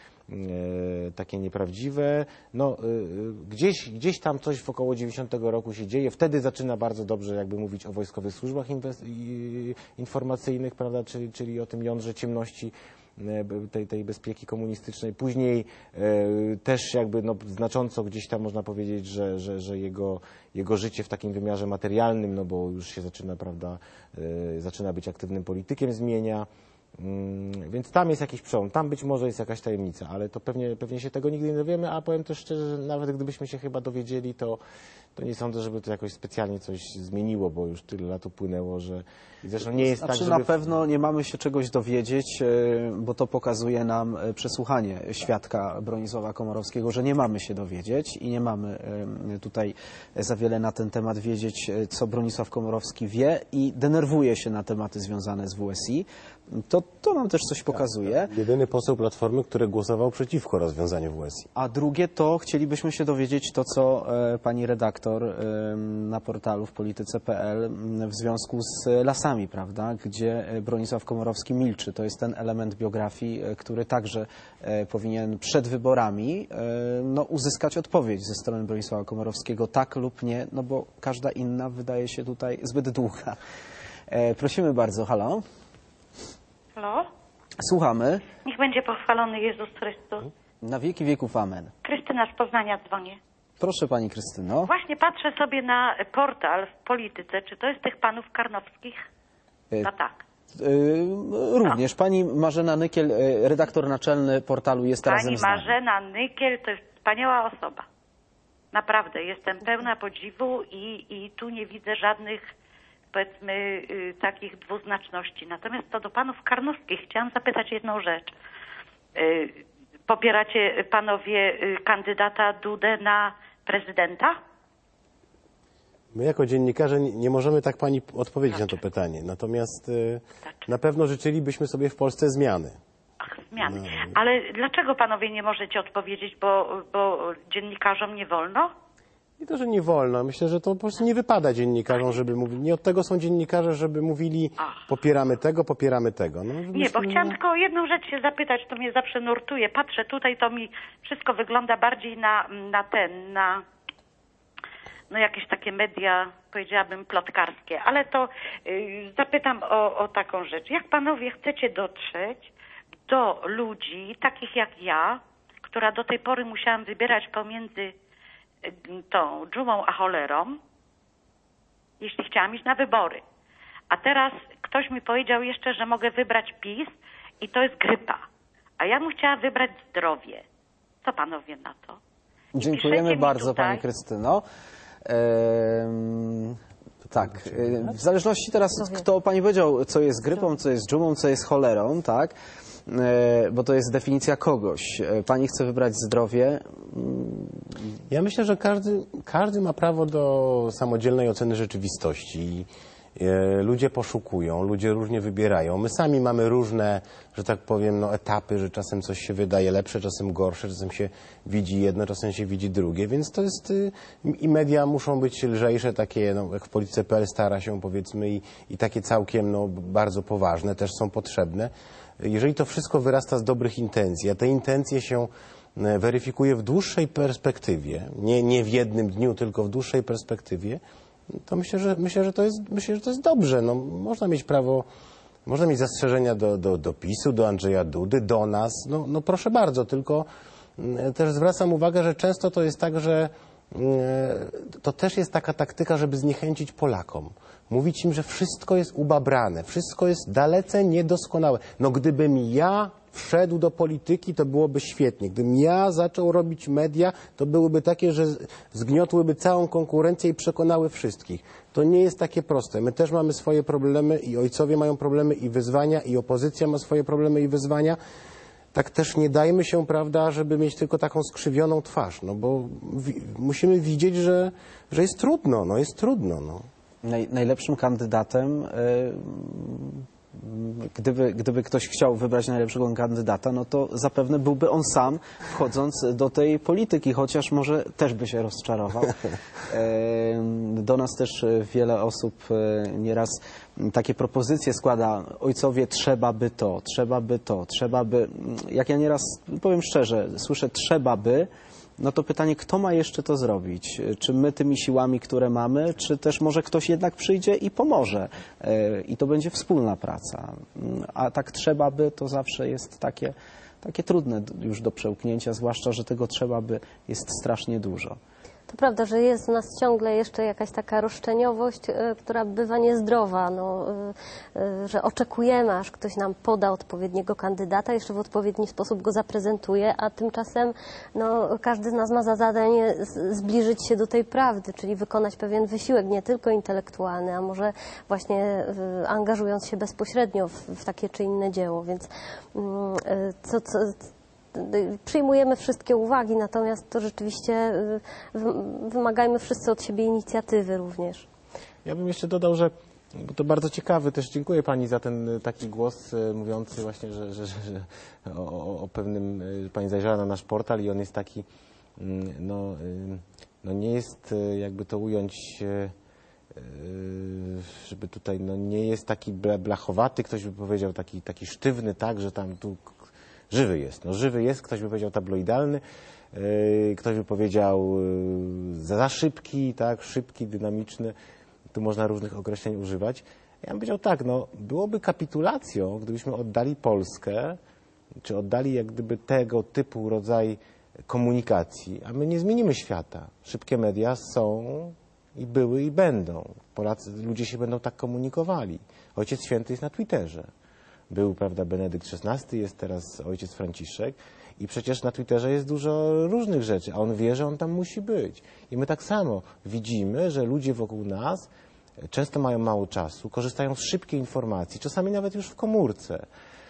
takie nieprawdziwe. No, gdzieś tam coś w około 90 roku się dzieje. Wtedy zaczyna bardzo dobrze jakby mówić o wojskowych służbach informacyjnych, prawda, czyli o tym jądrze ciemności tej bezpieki komunistycznej. Później też jakby no, znacząco gdzieś tam można powiedzieć, że jego życie w takim wymiarze materialnym, no bo już się zaczyna, prawda, zaczyna być aktywnym politykiem, zmienia. Więc tam jest jakiś przełom, tam być może jest jakaś tajemnica, ale to pewnie się tego nigdy nie dowiemy, a powiem też szczerze, że nawet gdybyśmy się chyba dowiedzieli, to nie sądzę, żeby to jakoś specjalnie coś zmieniło, bo już tyle lat upłynęło, że i zresztą nie jest tak, żeby... Na pewno nie mamy się czegoś dowiedzieć, bo to pokazuje nam przesłuchanie świadka Bronisława Komorowskiego, że nie mamy się dowiedzieć i nie mamy tutaj za wiele na ten temat wiedzieć, co Bronisław Komorowski wie i denerwuje się na tematy związane z WSI. To nam też coś pokazuje. Jedyny poseł Platformy, który głosował przeciwko rozwiązaniu WSI. A drugie to chcielibyśmy się dowiedzieć to, co pani redaktor na portalu w polityce.pl w związku z lasami, prawda, gdzie Bronisław Komorowski milczy. To jest ten element biografii, który także powinien przed wyborami no, uzyskać odpowiedź ze strony Bronisława Komorowskiego, tak lub nie, no bo każda inna wydaje się tutaj zbyt długa. Prosimy bardzo, halo? Halo? Słuchamy. Niech będzie pochwalony Jezus Chrystus. Na wieki wieków, amen. Krystyna z Poznania dzwonię. Proszę pani Krystyno. Właśnie patrzę sobie na portal w Polityce. Czy to jest tych panów Karnowskich? No tak. Również. Pani Marzena Nykiel, redaktor naczelny portalu jest razem Pani z nami. Marzena Nykiel to jest wspaniała osoba. Naprawdę, jestem pełna podziwu i tu nie widzę żadnych, powiedzmy, takich dwuznaczności. Natomiast co do panów Karnowskich, chciałam zapytać jedną rzecz. Popieracie panowie kandydata Dudę na prezydenta? My jako dziennikarze nie możemy tak pani odpowiedzieć na to pytanie. Natomiast na pewno życzylibyśmy sobie w Polsce zmiany. Ach, zmiany. Ale dlaczego panowie nie możecie odpowiedzieć, bo dziennikarzom nie wolno? I to, że nie wolno. Myślę, że to po prostu nie wypada dziennikarzom, żeby mówili. Nie od tego są dziennikarze, żeby mówili popieramy tego, popieramy tego. No, nie, bo chciałam tylko o jedną rzecz się zapytać, to mnie zawsze nurtuje. Patrzę tutaj, to mi wszystko wygląda bardziej na no jakieś takie media, powiedziałabym, plotkarskie. Ale to zapytam o taką rzecz. Jak panowie chcecie dotrzeć do ludzi, takich jak ja, która do tej pory musiałam wybierać pomiędzy tą dżumą a cholerą, jeśli chciałam iść na wybory. A teraz ktoś mi powiedział jeszcze, że mogę wybrać PiS i to jest grypa. A ja bym chciała wybrać zdrowie. Co panowie na to? Dziękujemy bardzo pani Krystyno. Tak, w zależności teraz, kto pani powiedział, co jest grypą, co jest dżumą, co jest cholerą, tak? Bo to jest definicja kogoś. Pani chce wybrać zdrowie. Ja myślę, że każdy ma prawo do samodzielnej oceny rzeczywistości. Ludzie poszukują, ludzie różnie wybierają. My sami mamy różne, że tak powiem, no, etapy, że czasem coś się wydaje lepsze, czasem gorsze, czasem się widzi jedno, czasem się widzi drugie, więc to jest i media muszą być lżejsze, takie no, jak w Polityce.pl stara się, powiedzmy, i takie całkiem no, bardzo poważne też są potrzebne. Jeżeli to wszystko wyrasta z dobrych intencji, a te intencje się weryfikuje w dłuższej perspektywie, nie w jednym dniu, tylko w dłuższej perspektywie, to myślę, że to jest dobrze. No, można mieć prawo, można mieć zastrzeżenia do PiS-u, do Andrzeja Dudy, do nas. No proszę bardzo, tylko też zwracam uwagę, że często to jest tak, że to też jest taka taktyka, żeby zniechęcić Polakom. Mówić im, że wszystko jest ubabrane, wszystko jest dalece niedoskonałe. No gdybym ja wszedł do polityki, to byłoby świetnie. Gdybym ja zaczął robić media, to byłyby takie, że zgniotłyby całą konkurencję i przekonały wszystkich. To nie jest takie proste. My też mamy swoje problemy i ojcowie mają problemy i wyzwania i opozycja ma swoje problemy i wyzwania. Tak też nie dajmy się, prawda, żeby mieć tylko taką skrzywioną twarz, no bo musimy widzieć, że jest trudno, no jest trudno, no. Najlepszym kandydatem gdyby ktoś chciał wybrać najlepszego kandydata, no to zapewne byłby on sam, wchodząc do tej polityki, chociaż może też by się rozczarował. Do nas też wiele osób nieraz takie propozycje składa: ojcowie, trzeba by to, trzeba by to, trzeba by... Jak ja nieraz, powiem szczerze, słyszę trzeba by, no to pytanie, kto ma jeszcze to zrobić? Czy my tymi siłami, które mamy, czy też może ktoś jednak przyjdzie i pomoże? I to będzie wspólna praca. A tak trzeba by, to zawsze jest takie trudne już do przełknięcia, zwłaszcza, że tego trzeba by jest strasznie dużo. To prawda, że jest w nas ciągle jeszcze jakaś taka roszczeniowość, która bywa niezdrowa, że oczekujemy, aż ktoś nam poda odpowiedniego kandydata, jeszcze w odpowiedni sposób go zaprezentuje, a tymczasem każdy z nas ma za zadanie zbliżyć się do tej prawdy, czyli wykonać pewien wysiłek, nie tylko intelektualny, a może właśnie angażując się bezpośrednio w takie czy inne dzieło, więc przyjmujemy wszystkie uwagi, natomiast to rzeczywiście wymagajmy wszyscy od siebie inicjatywy również. Ja bym jeszcze dodał, że bo to bardzo ciekawy, też dziękuję Pani za ten taki głos mówiący właśnie, że o pewnym, że Pani zajrzała na nasz portal i on jest taki, nie jest, jakby to ująć, żeby tutaj, nie jest taki blachowaty, ktoś by powiedział, taki sztywny, tak, że tam tu żywy jest. Żywy jest, ktoś by powiedział tabloidalny, ktoś by powiedział za szybki, tak, szybki, dynamiczny. Tu można różnych określeń używać. Ja bym powiedział tak, byłoby kapitulacją, gdybyśmy oddali Polskę, czy oddali jak gdyby tego typu rodzaj komunikacji, a my nie zmienimy świata. Szybkie media są i były i będą. Ludzie się będą tak komunikowali. Ojciec Święty jest na Twitterze. Był, prawda, Benedykt XVI, jest teraz ojciec Franciszek i przecież na Twitterze jest dużo różnych rzeczy, a on wie, że on tam musi być. I my tak samo widzimy, że ludzie wokół nas często mają mało czasu, korzystają z szybkiej informacji, czasami nawet już w komórce.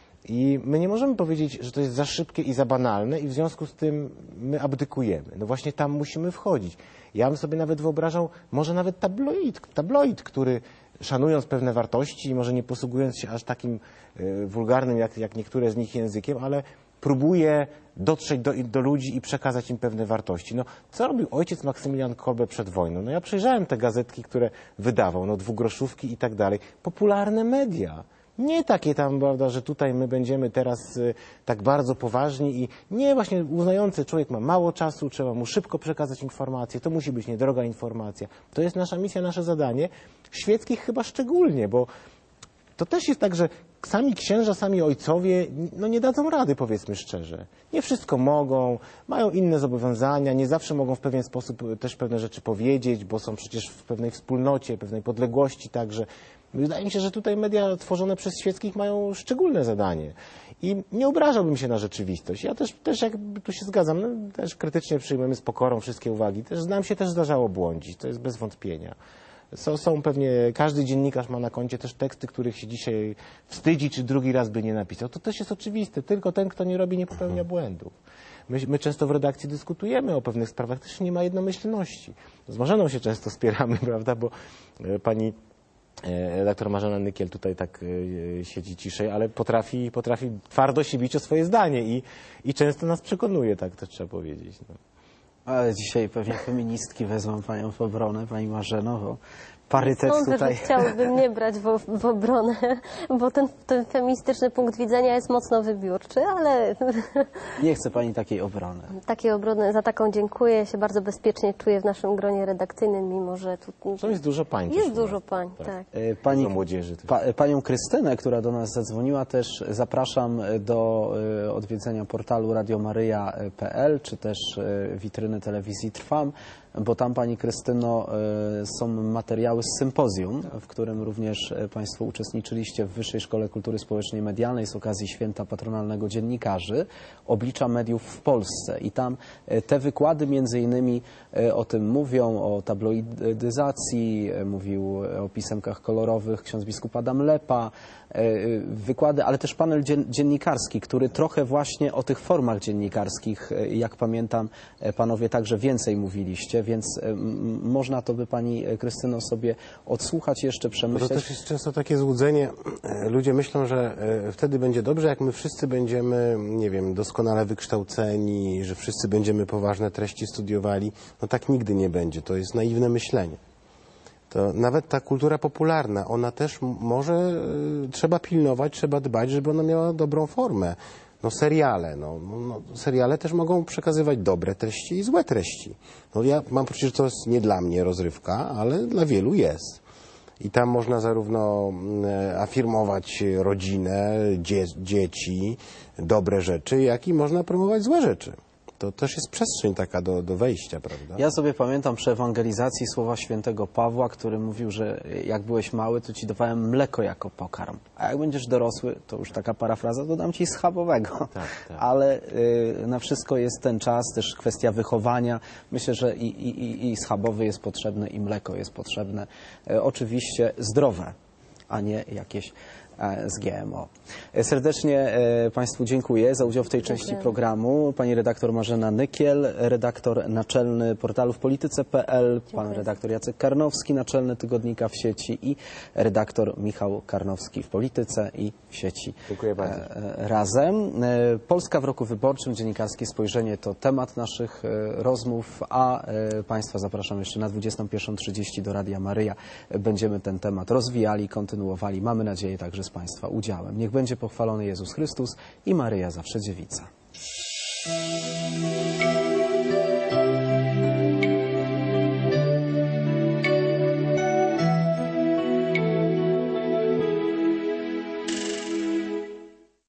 I my nie możemy powiedzieć, że to jest za szybkie i za banalne i w związku z tym my abdykujemy. Właśnie tam musimy wchodzić. Ja bym sobie nawet wyobrażał, może nawet tabloid, który szanując pewne wartości i może nie posługując się aż takim wulgarnym jak niektóre z nich językiem, ale próbuje dotrzeć do ludzi i przekazać im pewne wartości. Co robił ojciec Maksymilian Kolbe przed wojną? Ja przejrzałem te gazetki, które wydawał, dwugroszówki i tak dalej. Popularne media. Nie takie tam, prawda, że tutaj my będziemy teraz tak bardzo poważni i nie właśnie uznające, człowiek ma mało czasu, trzeba mu szybko przekazać informację, to musi być niedroga informacja. To jest nasza misja, nasze zadanie. Świeckich chyba szczególnie, bo to też jest tak, że sami księża, sami ojcowie nie dadzą rady, powiedzmy szczerze. Nie wszystko mogą, mają inne zobowiązania, nie zawsze mogą w pewien sposób też pewne rzeczy powiedzieć, bo są przecież w pewnej wspólnocie, pewnej podległości także. Wydaje mi się, że tutaj media tworzone przez świeckich mają szczególne zadanie. I nie obrażałbym się na rzeczywistość. Ja też jakby tu się zgadzam, też krytycznie przyjmujemy z pokorą wszystkie uwagi. Nam się też zdarzało błądzić, to jest bez wątpienia. Są pewnie, każdy dziennikarz ma na koncie też teksty, których się dzisiaj wstydzi, czy drugi raz by nie napisał. To też jest oczywiste, tylko ten, kto nie robi, nie popełnia błędów. My często w redakcji dyskutujemy o pewnych sprawach, też nie ma jednomyślności. Z Marzeną się często spieramy, prawda, bo pani redaktor Marzena Nykiel tutaj tak siedzi ciszej, ale potrafi twardo się bić o swoje zdanie i często nas przekonuje, tak to trzeba powiedzieć. Ale dzisiaj pewnie feministki wezmą panią w obronę, pani Marzeno, bo parytet Sądzę, tutaj... że chciałyby mnie brać w obronę, bo ten feministyczny punkt widzenia jest mocno wybiórczy, ale... Nie chce pani takiej obrony. Takiej obrony, za taką dziękuję. Ja się bardzo bezpiecznie czuję w naszym gronie redakcyjnym, mimo że tu... To jest dużo pań. Jest dużo pań, tak. Pani, młodzieży. Panią Krystynę, która do nas zadzwoniła, też zapraszam do odwiedzenia portalu radiomaryja.pl, czy też witryny telewizji Trwam, bo tam, pani Krystyno, są materiały z sympozjum, w którym również państwo uczestniczyliście w Wyższej Szkole Kultury Społecznej i Medialnej z okazji Święta Patronalnego Dziennikarzy, oblicza mediów w Polsce. I tam te wykłady między innymi o tym mówią, o tabloidyzacji, mówił o pisemkach kolorowych ksiądz biskup Adam Lepa, wykłady, ale też panel dziennikarski, który trochę właśnie o tych formach dziennikarskich, jak pamiętam, panowie także więcej mówiliście, więc można to by pani Krystyno sobie sobie odsłuchać jeszcze, To przemyśleć. też jest często takie złudzenie. Ludzie myślą, że wtedy będzie dobrze, jak my wszyscy będziemy, nie wiem, doskonale wykształceni, że wszyscy będziemy poważne treści studiowali. No tak nigdy nie będzie. To jest naiwne myślenie. To nawet ta kultura popularna, ona też może, trzeba pilnować, trzeba dbać, żeby ona miała dobrą formę. No seriale, seriale też mogą przekazywać dobre treści i złe treści. No ja mam poczucie, że to jest nie dla mnie rozrywka, ale dla wielu jest. I tam można zarówno afirmować rodzinę, dzieci, dobre rzeczy, jak i można promować złe rzeczy. To też jest przestrzeń taka do wejścia, prawda? Ja sobie pamiętam przy ewangelizacji słowa świętego Pawła, który mówił, że jak byłeś mały, to ci dawałem mleko jako pokarm, a jak będziesz dorosły, to już taka parafraza, to dam ci schabowego. Tak. Ale na wszystko jest ten czas, też kwestia wychowania. Myślę, że i schabowy jest potrzebny, i mleko jest potrzebne. Oczywiście zdrowe, a nie jakieś z GMO. Serdecznie Państwu dziękuję za udział w tej części programu. Pani redaktor Marzena Nykiel, redaktor naczelny portalu wpolityce.pl, pan redaktor Jacek Karnowski, naczelny tygodnika w sieci i redaktor Michał Karnowski w Polityce i w sieci. Dziękuję bardzo. Razem. Polska w roku wyborczym, dziennikarskie spojrzenie to temat naszych rozmów, a Państwa zapraszam jeszcze na 21:30 do Radia Maryja. Będziemy ten temat rozwijali, kontynuowali. Mamy nadzieję także z Państwa udziałem. Niech będzie pochwalony Jezus Chrystus i Maryja zawsze dziewica.